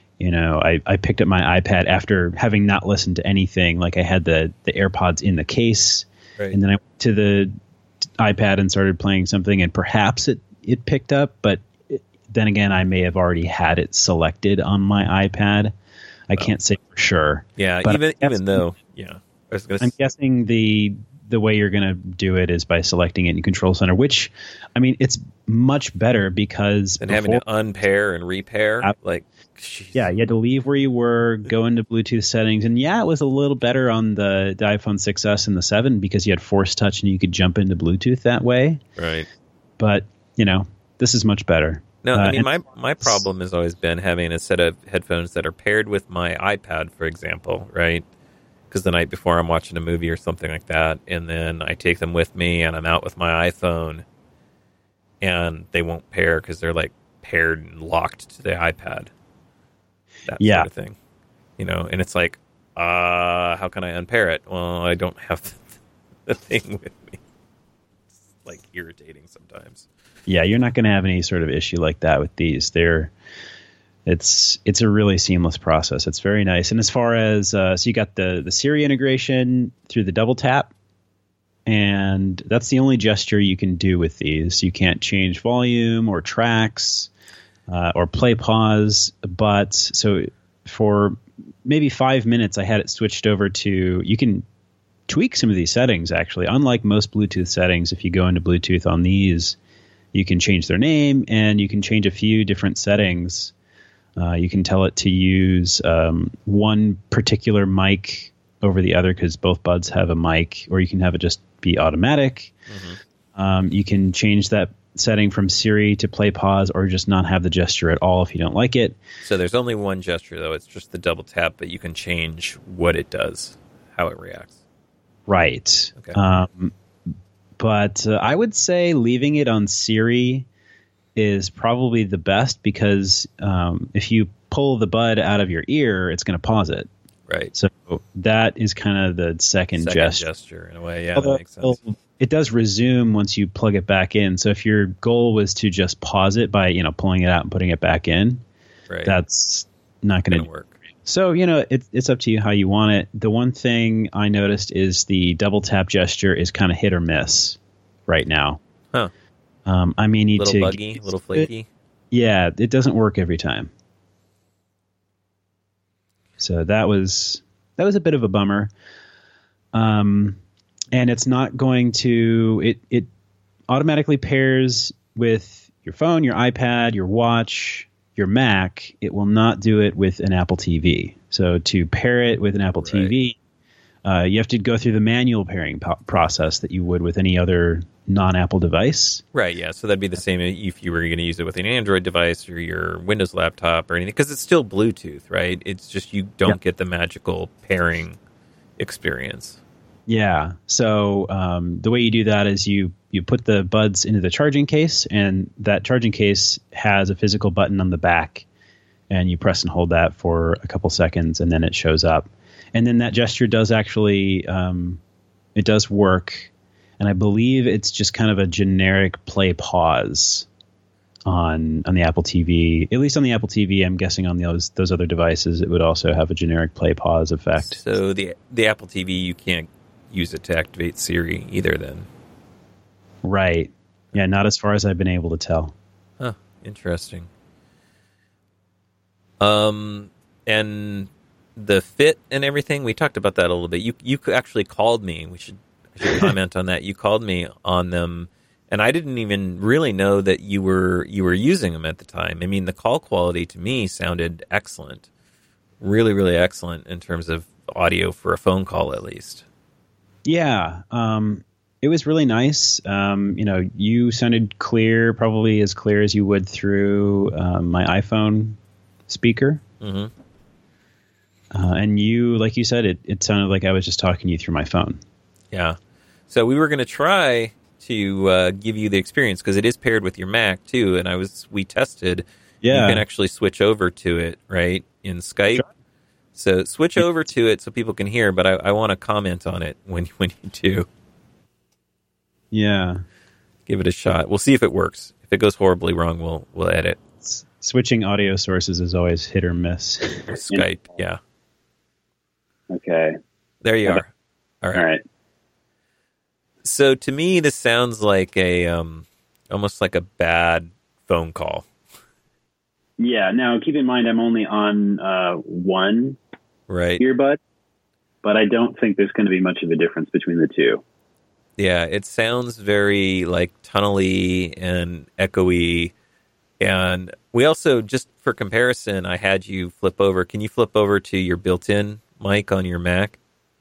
Speaker 2: I picked up my iPad after having not listened to anything. Like I had the AirPods in the case, right. And then I went to the iPad and started playing something, and perhaps it picked up, but then again, I may have already had it selected on my iPad. I can't say for sure.
Speaker 1: Yeah, even though, yeah.
Speaker 2: I'm guessing the way you're going to do it is by selecting it in Control Center, which, I mean, it's much better because...
Speaker 1: And having to unpair and repair, geez.
Speaker 2: Yeah, you had to leave where you were, go into Bluetooth settings, and yeah, it was a little better on the iPhone 6S and the 7 because you had Force Touch and you could jump into Bluetooth that way.
Speaker 1: Right.
Speaker 2: But, this is much better.
Speaker 1: No, I mean, my problem has always been having a set of headphones that are paired with my iPad, for example, right? Because the night before I'm watching a movie or something like that, and then I take them with me and I'm out with my iPhone, and they won't pair because they're paired and locked to the iPad. That sort of thing. And it's like, how can I unpair it? Well, I don't have the thing with me. It's irritating sometimes.
Speaker 2: Yeah, you're not going to have any sort of issue like that with these. It's a really seamless process. It's very nice. And as far as so you got the Siri integration through the double tap, and that's the only gesture you can do with these. You can't change volume or tracks or play pause. But so for maybe 5 minutes, I had it switched over to, you can tweak some of these settings, actually. Unlike most Bluetooth settings, if you go into Bluetooth on these, you can change their name and you can change a few different settings. You can tell it to use one particular mic over the other because both buds have a mic, or you can have it just be automatic. You can change that setting from Siri to play pause, or just not have the gesture at all if you don't like it.
Speaker 1: So there's only one gesture, though. It's just the double tap, but you can change what it does, how it reacts.
Speaker 2: Right.
Speaker 1: Okay.
Speaker 2: But I would say leaving it on Siri is probably the best, because if you pull the bud out of your ear, it's going to pause it.
Speaker 1: Right.
Speaker 2: So that is kind of the second gesture
Speaker 1: in a way. Yeah,
Speaker 2: Although,
Speaker 1: that makes sense.
Speaker 2: It does resume once you plug it back in. So if your goal was to just pause it by, pulling it out and putting it back in,
Speaker 1: right,
Speaker 2: that's not going to
Speaker 1: work.
Speaker 2: So, it's up to you how you want it. The one thing I noticed is the double tap gesture is kind of hit or miss right now.
Speaker 1: Huh.
Speaker 2: I may need
Speaker 1: to...
Speaker 2: A
Speaker 1: little buggy, a little flaky?
Speaker 2: Yeah, it doesn't work every time. So that was a bit of a bummer. And it's not going to... It automatically pairs with your phone, your iPad, your watch, your Mac. It will not do it with an Apple TV. So to pair it with an Apple TV, you have to go through the manual pairing process that you would with any other non-Apple device.
Speaker 1: Right, yeah. So that'd be the same if you were going to use it with an Android device or your Windows laptop or anything, because it's still Bluetooth, right? It's just you don't get the magical pairing experience.
Speaker 2: Yeah. So the way you do that is you put the buds into the charging case, and that charging case has a physical button on the back, and you press and hold that for a couple seconds, and then it shows up. And then that gesture does actually, it does work. And I believe it's just kind of a generic play pause on the Apple TV. At least on the Apple TV, I'm guessing on those other devices, it would also have a generic play pause effect.
Speaker 1: So the Apple TV, you can't use it to activate Siri either then.
Speaker 2: Right. Yeah, not as far as I've been able to tell.
Speaker 1: Huh, interesting. And the fit and everything, we talked about that a little bit. You actually called me. I should comment on that. You called me on them, and I didn't even really know that you were using them at the time. I mean, the call quality to me sounded excellent. Really, really excellent in terms of audio for a phone call, at least.
Speaker 2: Yeah. It was really nice. You sounded clear, probably as clear as you would through my iPhone speaker.
Speaker 1: Mm-hmm.
Speaker 2: And you, like you said, it sounded like I was just talking to you through my phone.
Speaker 1: Yeah. So we were going to try to give you the experience, because it is paired with your Mac too. And we tested.
Speaker 2: Yeah.
Speaker 1: You can actually switch over to it, right, in Skype. Sure. So switch over to it so people can hear, but I want to comment on it when you do.
Speaker 2: Yeah.
Speaker 1: Give it a shot. We'll see if it works. If it goes horribly wrong, we'll edit.
Speaker 2: Switching audio sources is always hit or miss.
Speaker 1: Skype, yeah.
Speaker 3: Okay.
Speaker 1: There you are. All right. So to me, this sounds like almost like a bad phone call.
Speaker 3: Yeah. Now, keep in mind, I'm only on one earbud, but I don't think there's going to be much of a difference between the two.
Speaker 1: Yeah, it sounds very like tunnely and echoey. And we also, just for comparison, I had you flip over. Can you flip over to your built-in mic on your Mac?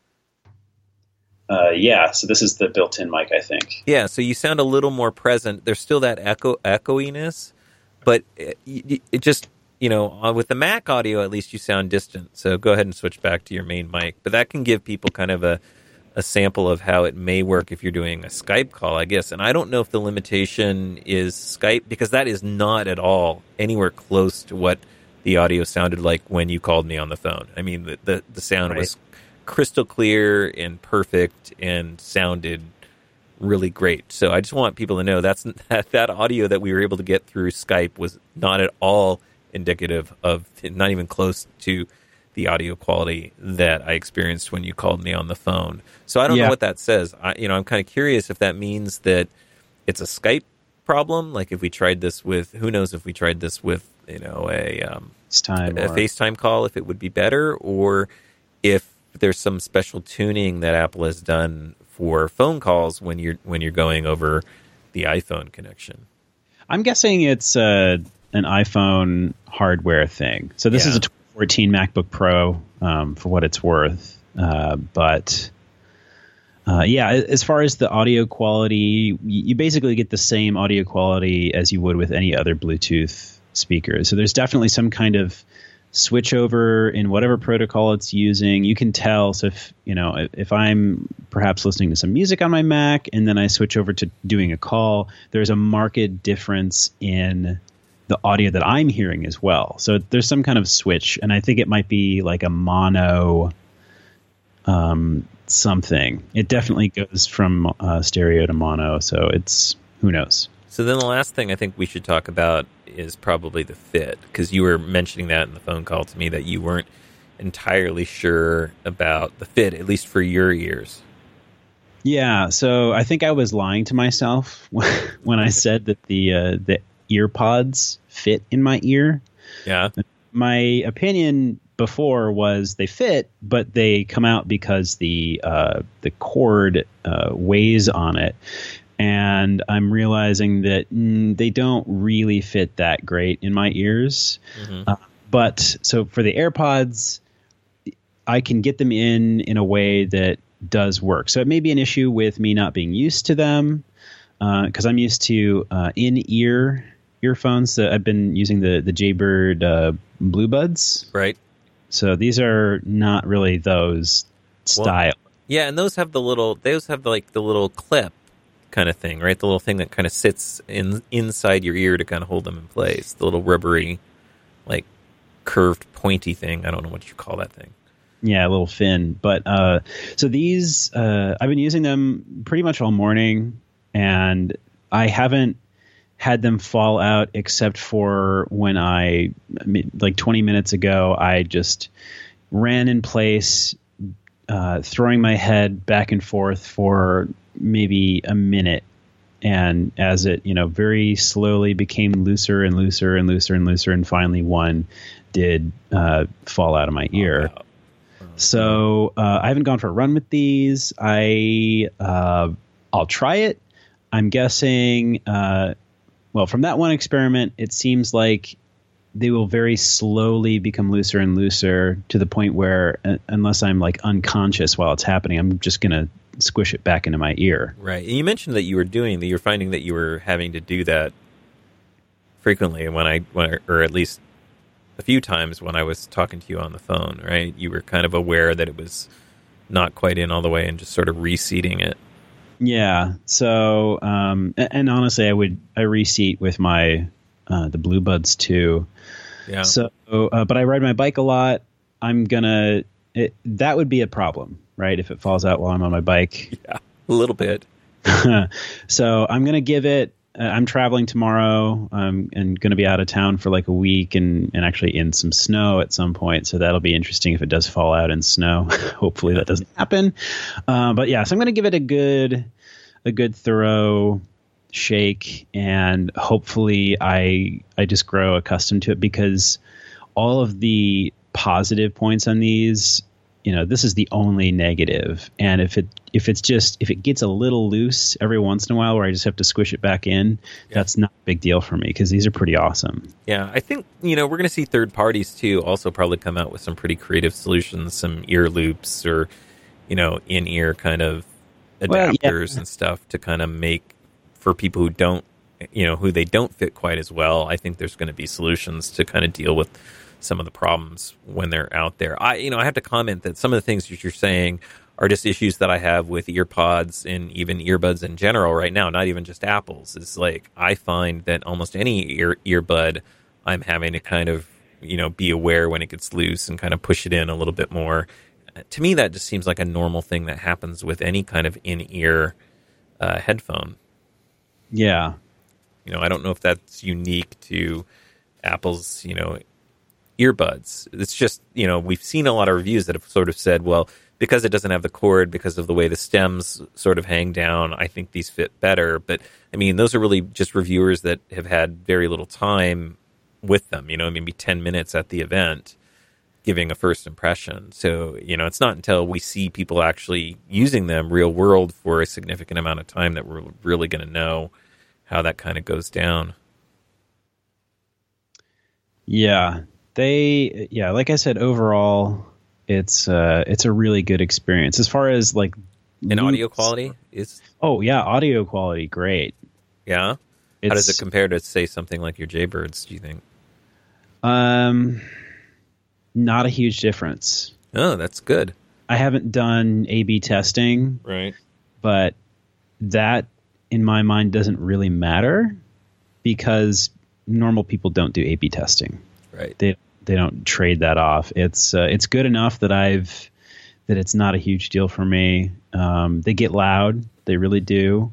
Speaker 2: Yeah, so this is the built-in mic, I think.
Speaker 1: Yeah, so you sound a little more present. There's still that echoiness, but it just, with the Mac audio, at least you sound distant. So go ahead and switch back to your main mic. But that can give people kind of a sample of how it may work if you're doing a Skype call, I guess. And I don't know if the limitation is Skype, because that is not at all anywhere close to what the audio sounded like when you called me on the phone. I mean, the sound was crystal clear and perfect and sounded really great. So I just want people to know that audio that we were able to get through Skype was not at all indicative of, not even close to the audio quality that I experienced when you called me on the phone. So I don't know what that says. I'm kind of curious if that means that it's a Skype problem. Like if we tried this with, who knows if we tried this with, a FaceTime call, if it would be better, or if there's some special tuning that Apple has done for phone calls when you're going over the iPhone connection.
Speaker 2: I'm guessing it's an iPhone hardware thing. So this is a 2014 MacBook Pro, for what it's worth. But as far as the audio quality, you basically get the same audio quality as you would with any other Bluetooth speaker. So there's definitely some kind of switch over in whatever protocol it's using. You can tell. So if I'm perhaps listening to some music on my Mac and then I switch over to doing a call, there's a marked difference in the audio that I'm hearing as well. So there's some kind of switch, and I think it might be like a mono something. It definitely goes from stereo to mono, so it's, who knows.
Speaker 1: So then the last thing I think we should talk about is probably the fit, because you were mentioning that in the phone call to me that you weren't entirely sure about the fit, at least for your ears.
Speaker 2: Yeah, so I think I was lying to myself when I said that the ear pods fit in my ear.
Speaker 1: Yeah.
Speaker 2: My opinion before was they fit, but they come out because the cord weighs on it. And I'm realizing that they don't really fit that great in my ears. Mm-hmm. But so for the AirPods, I can get them in a way that does work. So it may be an issue with me not being used to them, because I'm used to in-ear earphones. So I've been using the Jaybird Blue Buds.
Speaker 1: Right.
Speaker 2: So these are not really those style.
Speaker 1: Yeah, and those have the little clip kind of thing, right? The little thing that kind of sits inside your ear to kind of hold them in place. The little rubbery, like curved, pointy thing. I don't know what you call that thing.
Speaker 2: Yeah, a little fin. But so these, I've been using them pretty much all morning, and I haven't had them fall out except for when like 20 minutes ago, I just ran in place, throwing my head back and forth for maybe a minute. And as it, very slowly became looser and looser and looser and looser, and finally one did fall out of my ear. Wow. So I haven't gone for a run with these. I'll try it. I'm guessing, from that one experiment, it seems like they will very slowly become looser and looser to the point where, unless I'm like unconscious while it's happening, I'm just going to squish it back into my ear.
Speaker 1: Right. And you mentioned that you were finding that you were having to do that frequently or at least a few times when I was talking to you on the phone, right? You were kind of aware that it was not quite in all the way and just sort of reseating it.
Speaker 2: Yeah. So, and honestly, I reseat with my, the Blue Buds too.
Speaker 1: Yeah.
Speaker 2: So, but I ride my bike a lot. That would be a problem, right? If it falls out while I'm on my bike.
Speaker 1: Yeah, a little bit.
Speaker 2: So I'm going to give it, I'm traveling tomorrow, and going to be out of town for like a week and actually in some snow at some point. So that'll be interesting if it does fall out in snow. Hopefully that doesn't happen. But yeah, so I'm going to give it a good thorough shake, and hopefully I just grow accustomed to it, because all of the positive points on these, this is the only negative. And if it gets a little loose every once in a while where I just have to squish it back in, that's not a big deal for me, because these are pretty awesome.
Speaker 1: Yeah, I think, we're going to see third parties too also probably come out with some pretty creative solutions, some ear loops or, in-ear kind of adapters and stuff to kind of make, for people who don't, who they don't fit quite as well. I think there's going to be solutions to kind of deal with some of the problems when they're out there. I have to comment that some of the things that you're saying are just issues that I have with earpods and even earbuds in general right now, not even just Apple's. It's like I find that almost any earbud, I'm having to kind of, be aware when it gets loose and kind of push it in a little bit more. To me, that just seems like a normal thing that happens with any kind of in-ear headphone.
Speaker 2: Yeah.
Speaker 1: I don't know if that's unique to Apple's, earbuds. It's just, we've seen a lot of reviews that have sort of said, well, because it doesn't have the cord, because of the way the stems sort of hang down, I think these fit better. But, I mean, those are really just reviewers that have had very little time with them, maybe 10 minutes at the event, giving a first impression. So, it's not until we see people actually using them real world for a significant amount of time that we're really going to know how that kind of goes down.
Speaker 2: Yeah. Like I said, overall, it's a really good experience as far as like
Speaker 1: audio quality is.
Speaker 2: Oh yeah, audio quality, great.
Speaker 1: Yeah, how does it compare to say something like your Jaybirds? Do you think?
Speaker 2: Not a huge difference.
Speaker 1: Oh, that's good.
Speaker 2: I haven't done A/B testing,
Speaker 1: right?
Speaker 2: But that, in my mind, doesn't really matter because normal people don't do A/B testing.
Speaker 1: Right.
Speaker 2: They don't trade that off. It's good enough that it's not a huge deal for me. They get loud, they really do.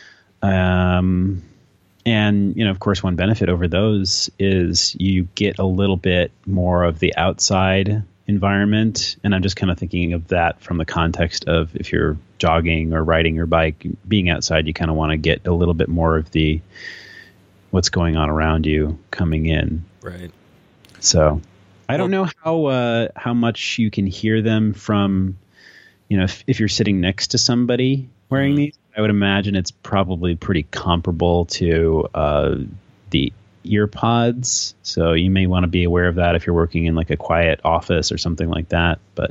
Speaker 2: And of course, one benefit over those is you get a little bit more of the outside environment. And I'm just kind of thinking of that from the context of if you're jogging or riding your bike, being outside, you kind of want to get a little bit more of the what's going on around you coming in.
Speaker 1: Right.
Speaker 2: So I don't know how much you can hear them from, if you're sitting next to somebody wearing these. I would imagine it's probably pretty comparable to the EarPods. So you may want to be aware of that if you're working in like a quiet office or something like that. But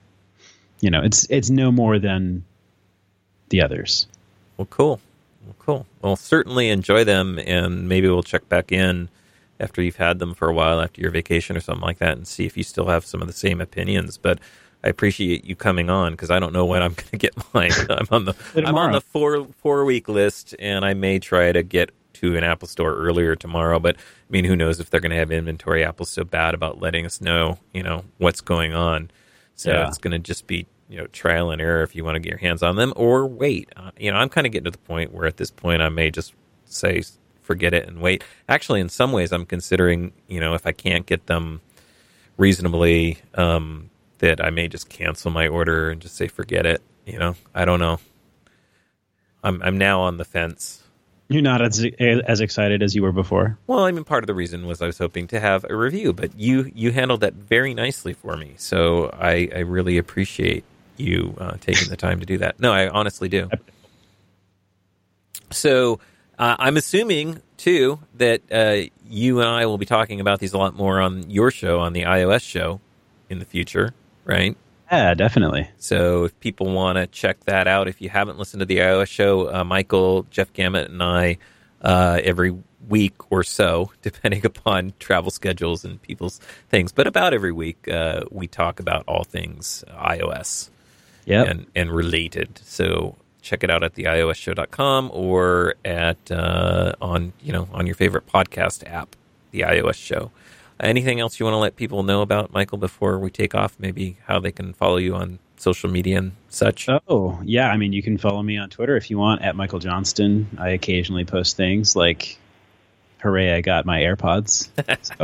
Speaker 2: it's no more than the others.
Speaker 1: Well, cool. Well, certainly enjoy them, and maybe we'll check back in after you've had them for a while, after your vacation or something like that, and see if you still have some of the same opinions. But I appreciate you coming on because I don't know when I'm going to get mine. I'm on the 4-week list, and I may try to get to an Apple store earlier tomorrow. But I mean, who knows if they're going to have inventory? Apple's so bad about letting us know, what's going on. So It's going to just be trial and error if you want to get your hands on them, or wait. I'm kind of getting to the point where at this point I may just say forget it and wait. Actually, in some ways, I'm considering, if I can't get them reasonably, that I may just cancel my order and just say forget it. I don't know. I'm now on the fence.
Speaker 2: You're not as excited as you were before.
Speaker 1: Well, I mean, part of the reason was I was hoping to have a review, but you handled that very nicely for me. So I really appreciate you taking the time to do that. No, I honestly do. So I'm assuming, too, that you and I will be talking about these a lot more on your show, on the iOS show in the future, right?
Speaker 2: Yeah, definitely.
Speaker 1: So if people want to check that out, if you haven't listened to the iOS show, Michael, Jeff Gamet, and I, every week or so, depending upon travel schedules and people's things, but about every week, we talk about all things iOS and related. So check it out at theiOSshow.com or at on your favorite podcast app, the iOS Show. Anything else you want to let people know about, Michael, before we take off? Maybe how they can follow you on social media and such?
Speaker 2: Oh, yeah. I mean, you can follow me on Twitter if you want, at Michael Johnston. I occasionally post things like, hooray, I got my AirPods. So.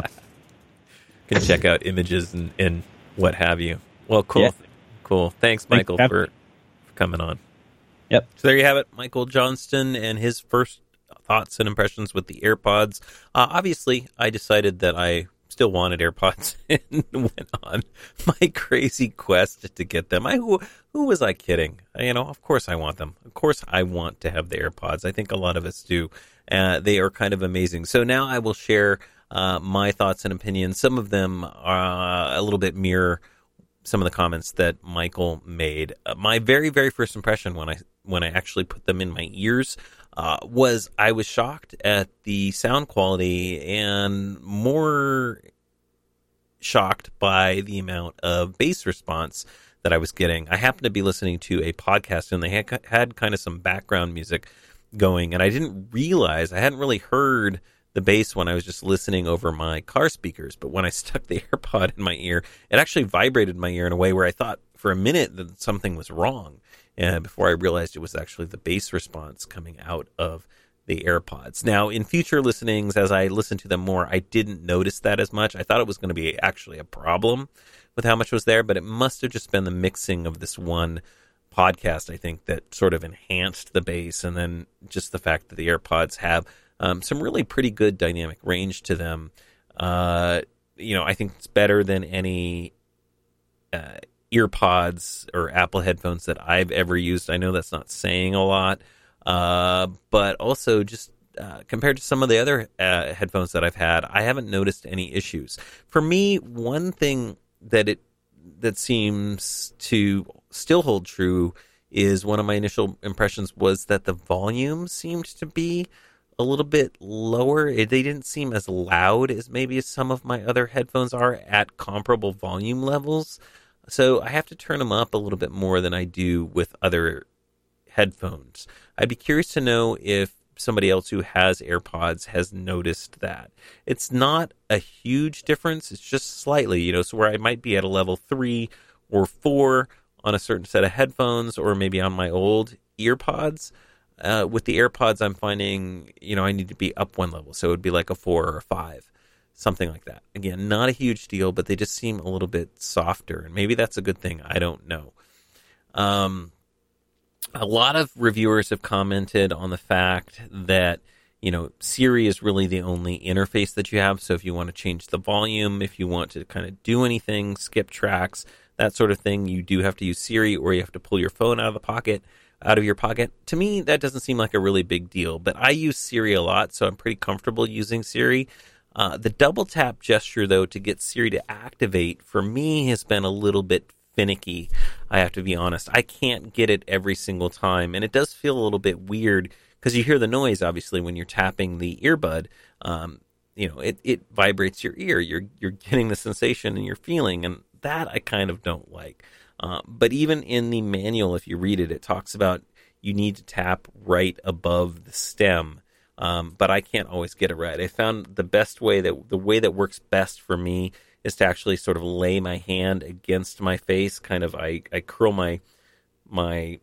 Speaker 1: Can check out images and what have you. Well, cool. Yeah. Cool. Thanks, Michael, for coming on.
Speaker 2: Yep.
Speaker 1: So there you have it, Michael Johnston and his first thoughts and impressions with the AirPods. Obviously, I decided that I still wanted AirPods and went on my crazy quest to get them. Who was I kidding? Of course I want them. Of course I want to have the AirPods. I think a lot of us do. They are kind of amazing. So now I will share my thoughts and opinions. Some of them are a little bit mirror some of the comments that Michael made. My very, very first impression when I actually put them in my ears was I was shocked at the sound quality and more shocked by the amount of bass response that I was getting. I happened to be listening to a podcast and they had kind of some background music going, and I didn't realize, I hadn't really heard the bass when I was just listening over my car speakers. But when I stuck the AirPod in my ear, it actually vibrated my ear in a way where I thought for a minute that something was wrong. And before I realized it was actually the bass response coming out of the AirPods. Now, in future listenings, as I listened to them more, I didn't notice that as much. I thought it was going to be actually a problem with how much was there, but it must have just been the mixing of this one podcast, I think, that sort of enhanced the bass, and then just the fact that the AirPods have some really pretty good dynamic range to them. I think it's better than any EarPods or Apple headphones that I've ever used. I know that's not saying a lot, but also just compared to some of the other headphones that I've had, I haven't noticed any issues. For me, one thing that seems to still hold true is one of my initial impressions was that the volume seemed to be a little bit lower. They didn't seem as loud as maybe some of my other headphones are at comparable volume levels. So I have to turn them up a little bit more than I do with other headphones. I'd be curious to know if somebody else who has AirPods has noticed that. It's not a huge difference. It's just slightly, so where I might be at a level 3 or 4 on a certain set of headphones, or maybe on my old EarPods. With the AirPods, I'm finding, I need to be up one level. So it would be like a 4 or a 5. Something like that. Again, not a huge deal, but they just seem a little bit softer. And maybe that's a good thing. I don't know. A lot of reviewers have commented on the fact that, Siri is really the only interface that you have. So if you want to change the volume, if you want to kind of do anything, skip tracks, that sort of thing, you do have to use Siri, or you have to pull your phone out of your pocket. To me, that doesn't seem like a really big deal. But I use Siri a lot, so I'm pretty comfortable using Siri. The double tap gesture, though, to get Siri to activate, for me, has been a little bit finicky, I have to be honest. I can't get it every single time, and it does feel a little bit weird, because you hear the noise, obviously, when you're tapping the earbud. It vibrates your ear. You're getting the sensation and you're feeling, and that I kind of don't like. But even in the manual, if you read it, it talks about you need to tap right above the stem. But I can't always get it right. I found the way that works best for me is to actually sort of lay my hand against my face. Kind of, I curl my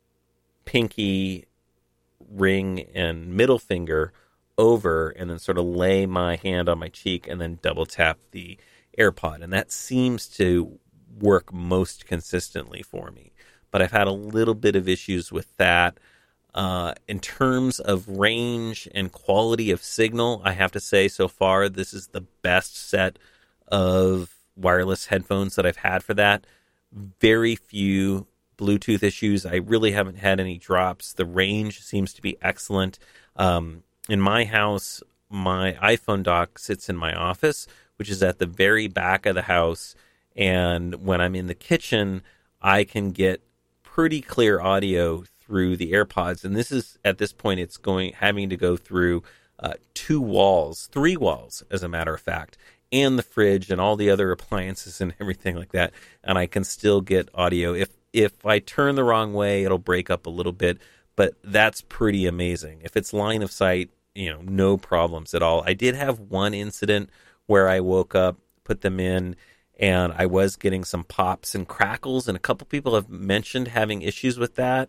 Speaker 1: pinky ring and middle finger over, and then sort of lay my hand on my cheek, and then double tap the AirPod. And that seems to work most consistently for me. But I've had a little bit of issues with that. In terms of range and quality of signal, I have to say so far this is the best set of wireless headphones that I've had for that. Very few Bluetooth issues. I really haven't had any drops. The range seems to be excellent. In my house, my iPhone dock sits in my office, which is at the very back of the house. And when I'm in the kitchen, I can get pretty clear audio through the AirPods, and this is, at this point, it's having to go through 3 walls, as a matter of fact, and the fridge and all the other appliances and everything like that, and I can still get audio. If I turn the wrong way, it'll break up a little bit, but that's pretty amazing. If it's line of sight, no problems at all. I did have one incident where I woke up, put them in, and I was getting some pops and crackles, and a couple people have mentioned having issues with that.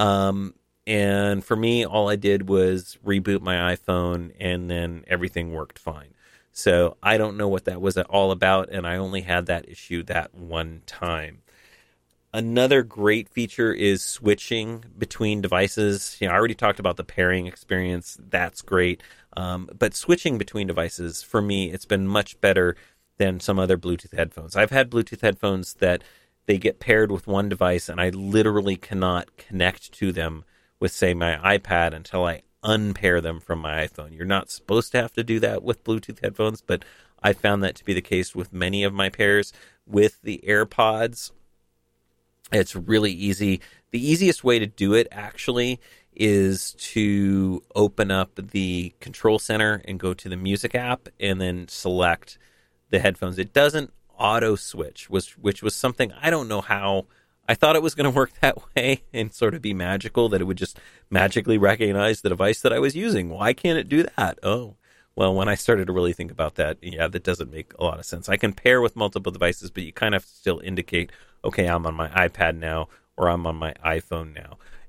Speaker 1: And for me, all I did was reboot my iPhone, and then everything worked fine. So I don't know what that was all about, and I only had that issue that one time. Another great feature is switching between devices. I already talked about the pairing experience. That's great. But switching between devices, for me, it's been much better than some other Bluetooth headphones. I've had Bluetooth headphones that they get paired with one device, and I literally cannot connect to them with, say, my iPad until I unpair them from my iPhone. You're not supposed to have to do that with Bluetooth headphones, but I found that to be the case with many of my pairs. With the AirPods, it's really easy. The easiest way to do it, actually, is to open up the control center and go to the music app and then select the headphones. It doesn't auto switch, which was something I don't know how. I thought it was going to work that way and sort of be magical, that it would just magically recognize the device that I was using. Why can't it do that? Oh, well, when I started to really think about that, that doesn't make a lot of sense. I can pair with multiple devices, but you kind of still indicate, okay, I'm on my iPad now, or I'm on my iPhone now.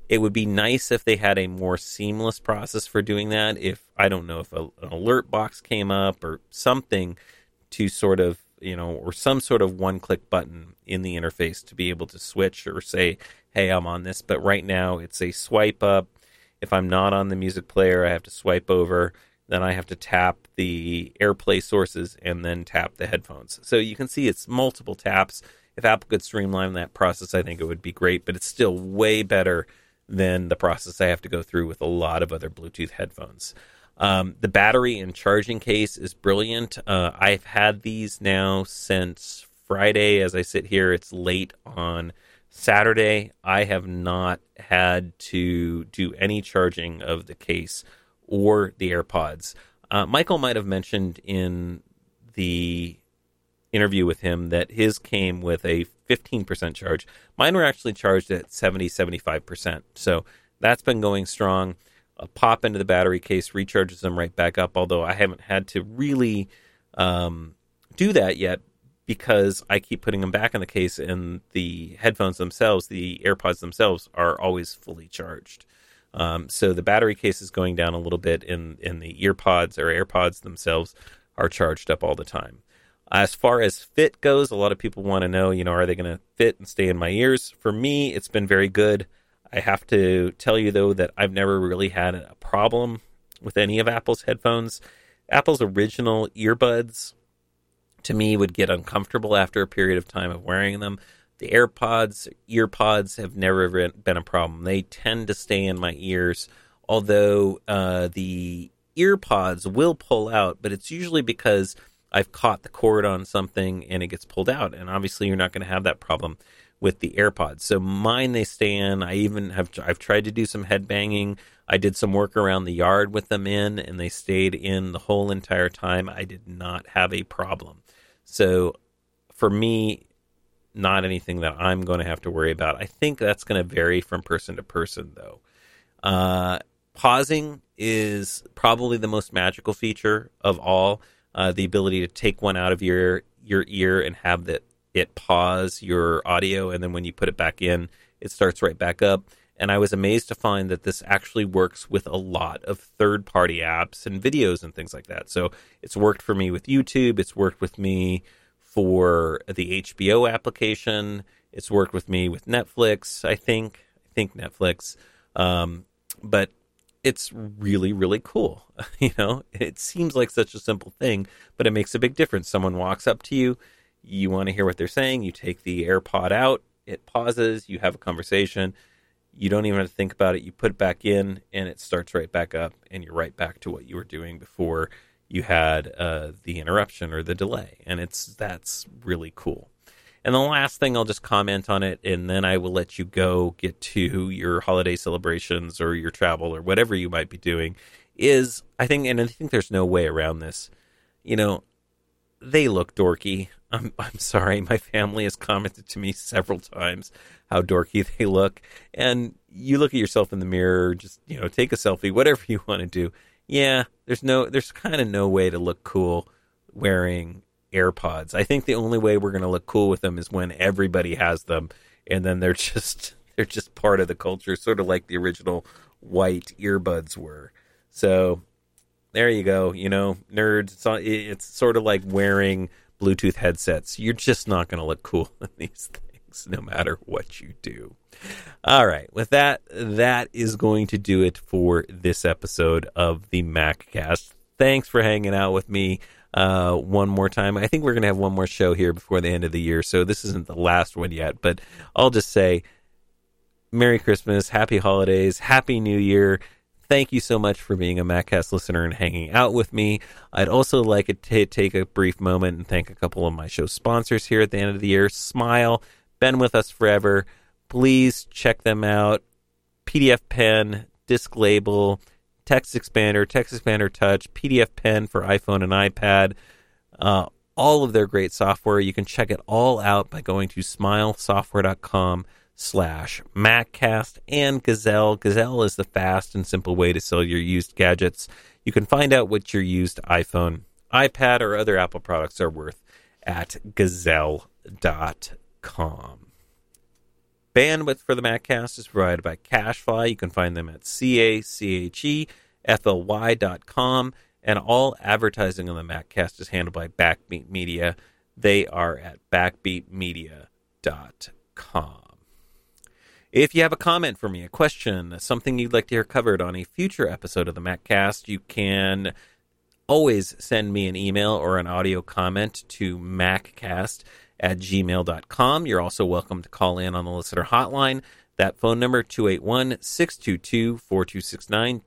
Speaker 1: It would be nice if they had a more seamless process for doing that. If, I don't know, if an alert box came up or something to sort of, or some sort of one-click button in the interface to be able to switch or say, hey, I'm on this. But right now it's a swipe up. If I'm not on the music player, I have to swipe over. Then I have to tap the AirPlay sources and then tap the headphones. So you can see it's multiple taps. If Apple could streamline that process, I think it would be great. But it's still way better than the process I have to go through with a lot of other Bluetooth headphones. The battery and charging case is brilliant. I've had these now since Friday. As I sit here, it's late on Saturday. I have not had to do any charging of the case or the AirPods. Michael might have mentioned in the interview with him that his came with a 15% charge. Mine were actually charged at 75%. So that's been going strong. A pop into the battery case recharges them right back up, although I haven't had to really do that yet because I keep putting them back in the case and the headphones themselves, the AirPods themselves, are always fully charged. So the battery case is going down a little bit in the EarPods or AirPods themselves are charged up all the time. As far as fit goes, a lot of people want to know, are they going to fit and stay in my ears? For me, it's been very good. I have to tell you, though, that I've never really had a problem with any of Apple's headphones. Apple's original earbuds, to me, would get uncomfortable after a period of time of wearing them. The earpods have never been a problem. They tend to stay in my ears, although the earpods will pull out, but it's usually because I've caught the cord on something and it gets pulled out. And obviously you're not going to have that problem with the AirPods. So mine, they stay in. I've tried to do some headbanging. I did some work around the yard with them in, and they stayed in the whole entire time. I did not have a problem. So for me, not anything that I'm going to have to worry about. I think that's going to vary from person to person, though. Pausing is probably the most magical feature of all. The ability to take one out of your ear and have it pause your audio, and then when you put it back in, it starts right back up. And I was amazed to find that this actually works with a lot of third-party apps and videos and things like that. So it's worked for me with YouTube. It's worked with me for the HBO application. It's worked with me with Netflix, I think Netflix. But it's really, really cool. It seems like such a simple thing, but it makes a big difference. Someone walks up to you, you want to hear what they're saying, you take the AirPod out, it pauses, you have a conversation, you don't even have to think about it, you put it back in, and it starts right back up, and you're right back to what you were doing before you had the interruption or the delay, and that's really cool. And the last thing, I'll just comment on it, and then I will let you go get to your holiday celebrations or your travel or whatever you might be doing, is I think there's no way around this. They look dorky. I'm sorry. My family has commented to me several times how dorky they look. And you look at yourself in the mirror, just, take a selfie, whatever you want to do. Yeah, there's kind of no way to look cool wearing AirPods. I think the only way we're going to look cool with them is when everybody has them, and then they're just part of the culture, sort of like the original white earbuds were. So there you go, nerds. It's sort of like wearing Bluetooth headsets. You're just not going to look cool in these things, no matter what you do. All right, with that is going to do it for this episode of the MacCast. Thanks for hanging out with me one more time. I think we're going to have one more show here before the end of the year, so this isn't the last one yet, but I'll just say Merry Christmas, Happy Holidays, Happy New Year. Thank you so much for being a MacCast listener and hanging out with me. I'd also like to take a brief moment and thank a couple of my show sponsors here at the end of the year. Smile, been with us forever. Please check them out. PDF Pen, Disc Label, Text Expander Touch, PDF Pen for iPhone and iPad. All of their great software. You can check it all out by going to smilesoftware.com/MacCast, and Gazelle. Gazelle is the fast and simple way to sell your used gadgets. You can find out what your used iPhone, iPad, or other Apple products are worth at Gazelle.com. Bandwidth for the MacCast is provided by CacheFly. You can find them at CacheFly.com, and all advertising on the MacCast is handled by Backbeat Media. They are at backbeatmedia.com. If you have a comment for me, a question, something you'd like to hear covered on a future episode of the MacCast, you can always send me an email or an audio comment to maccast@gmail.com. You're also welcome to call in on the listener hotline. That phone number, 281-622-4269,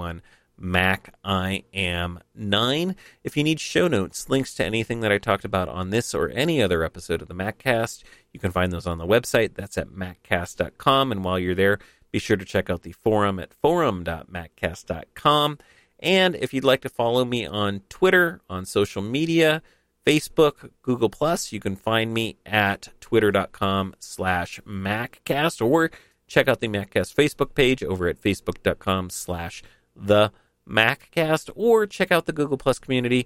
Speaker 1: 281-MAC-I-AM-9. If you need show notes, links to anything that I talked about on this or any other episode of the MacCast, you can find those on the website. That's at maccast.com. And while you're there, be sure to check out the forum at forum.maccast.com. And if you'd like to follow me on Twitter, on social media, Facebook, Google+, you can find me at twitter.com/MacCast, or check out the MacCast Facebook page over at facebook.com/TheMacCast, or check out the Google+ community,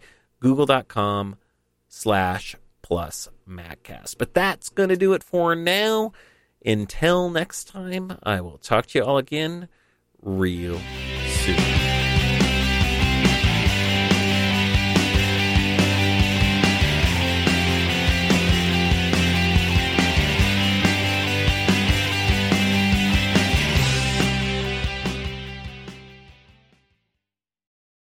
Speaker 1: google.com/+MacCast. But that's going to do it for now. Until next time, I will talk to you all again real soon.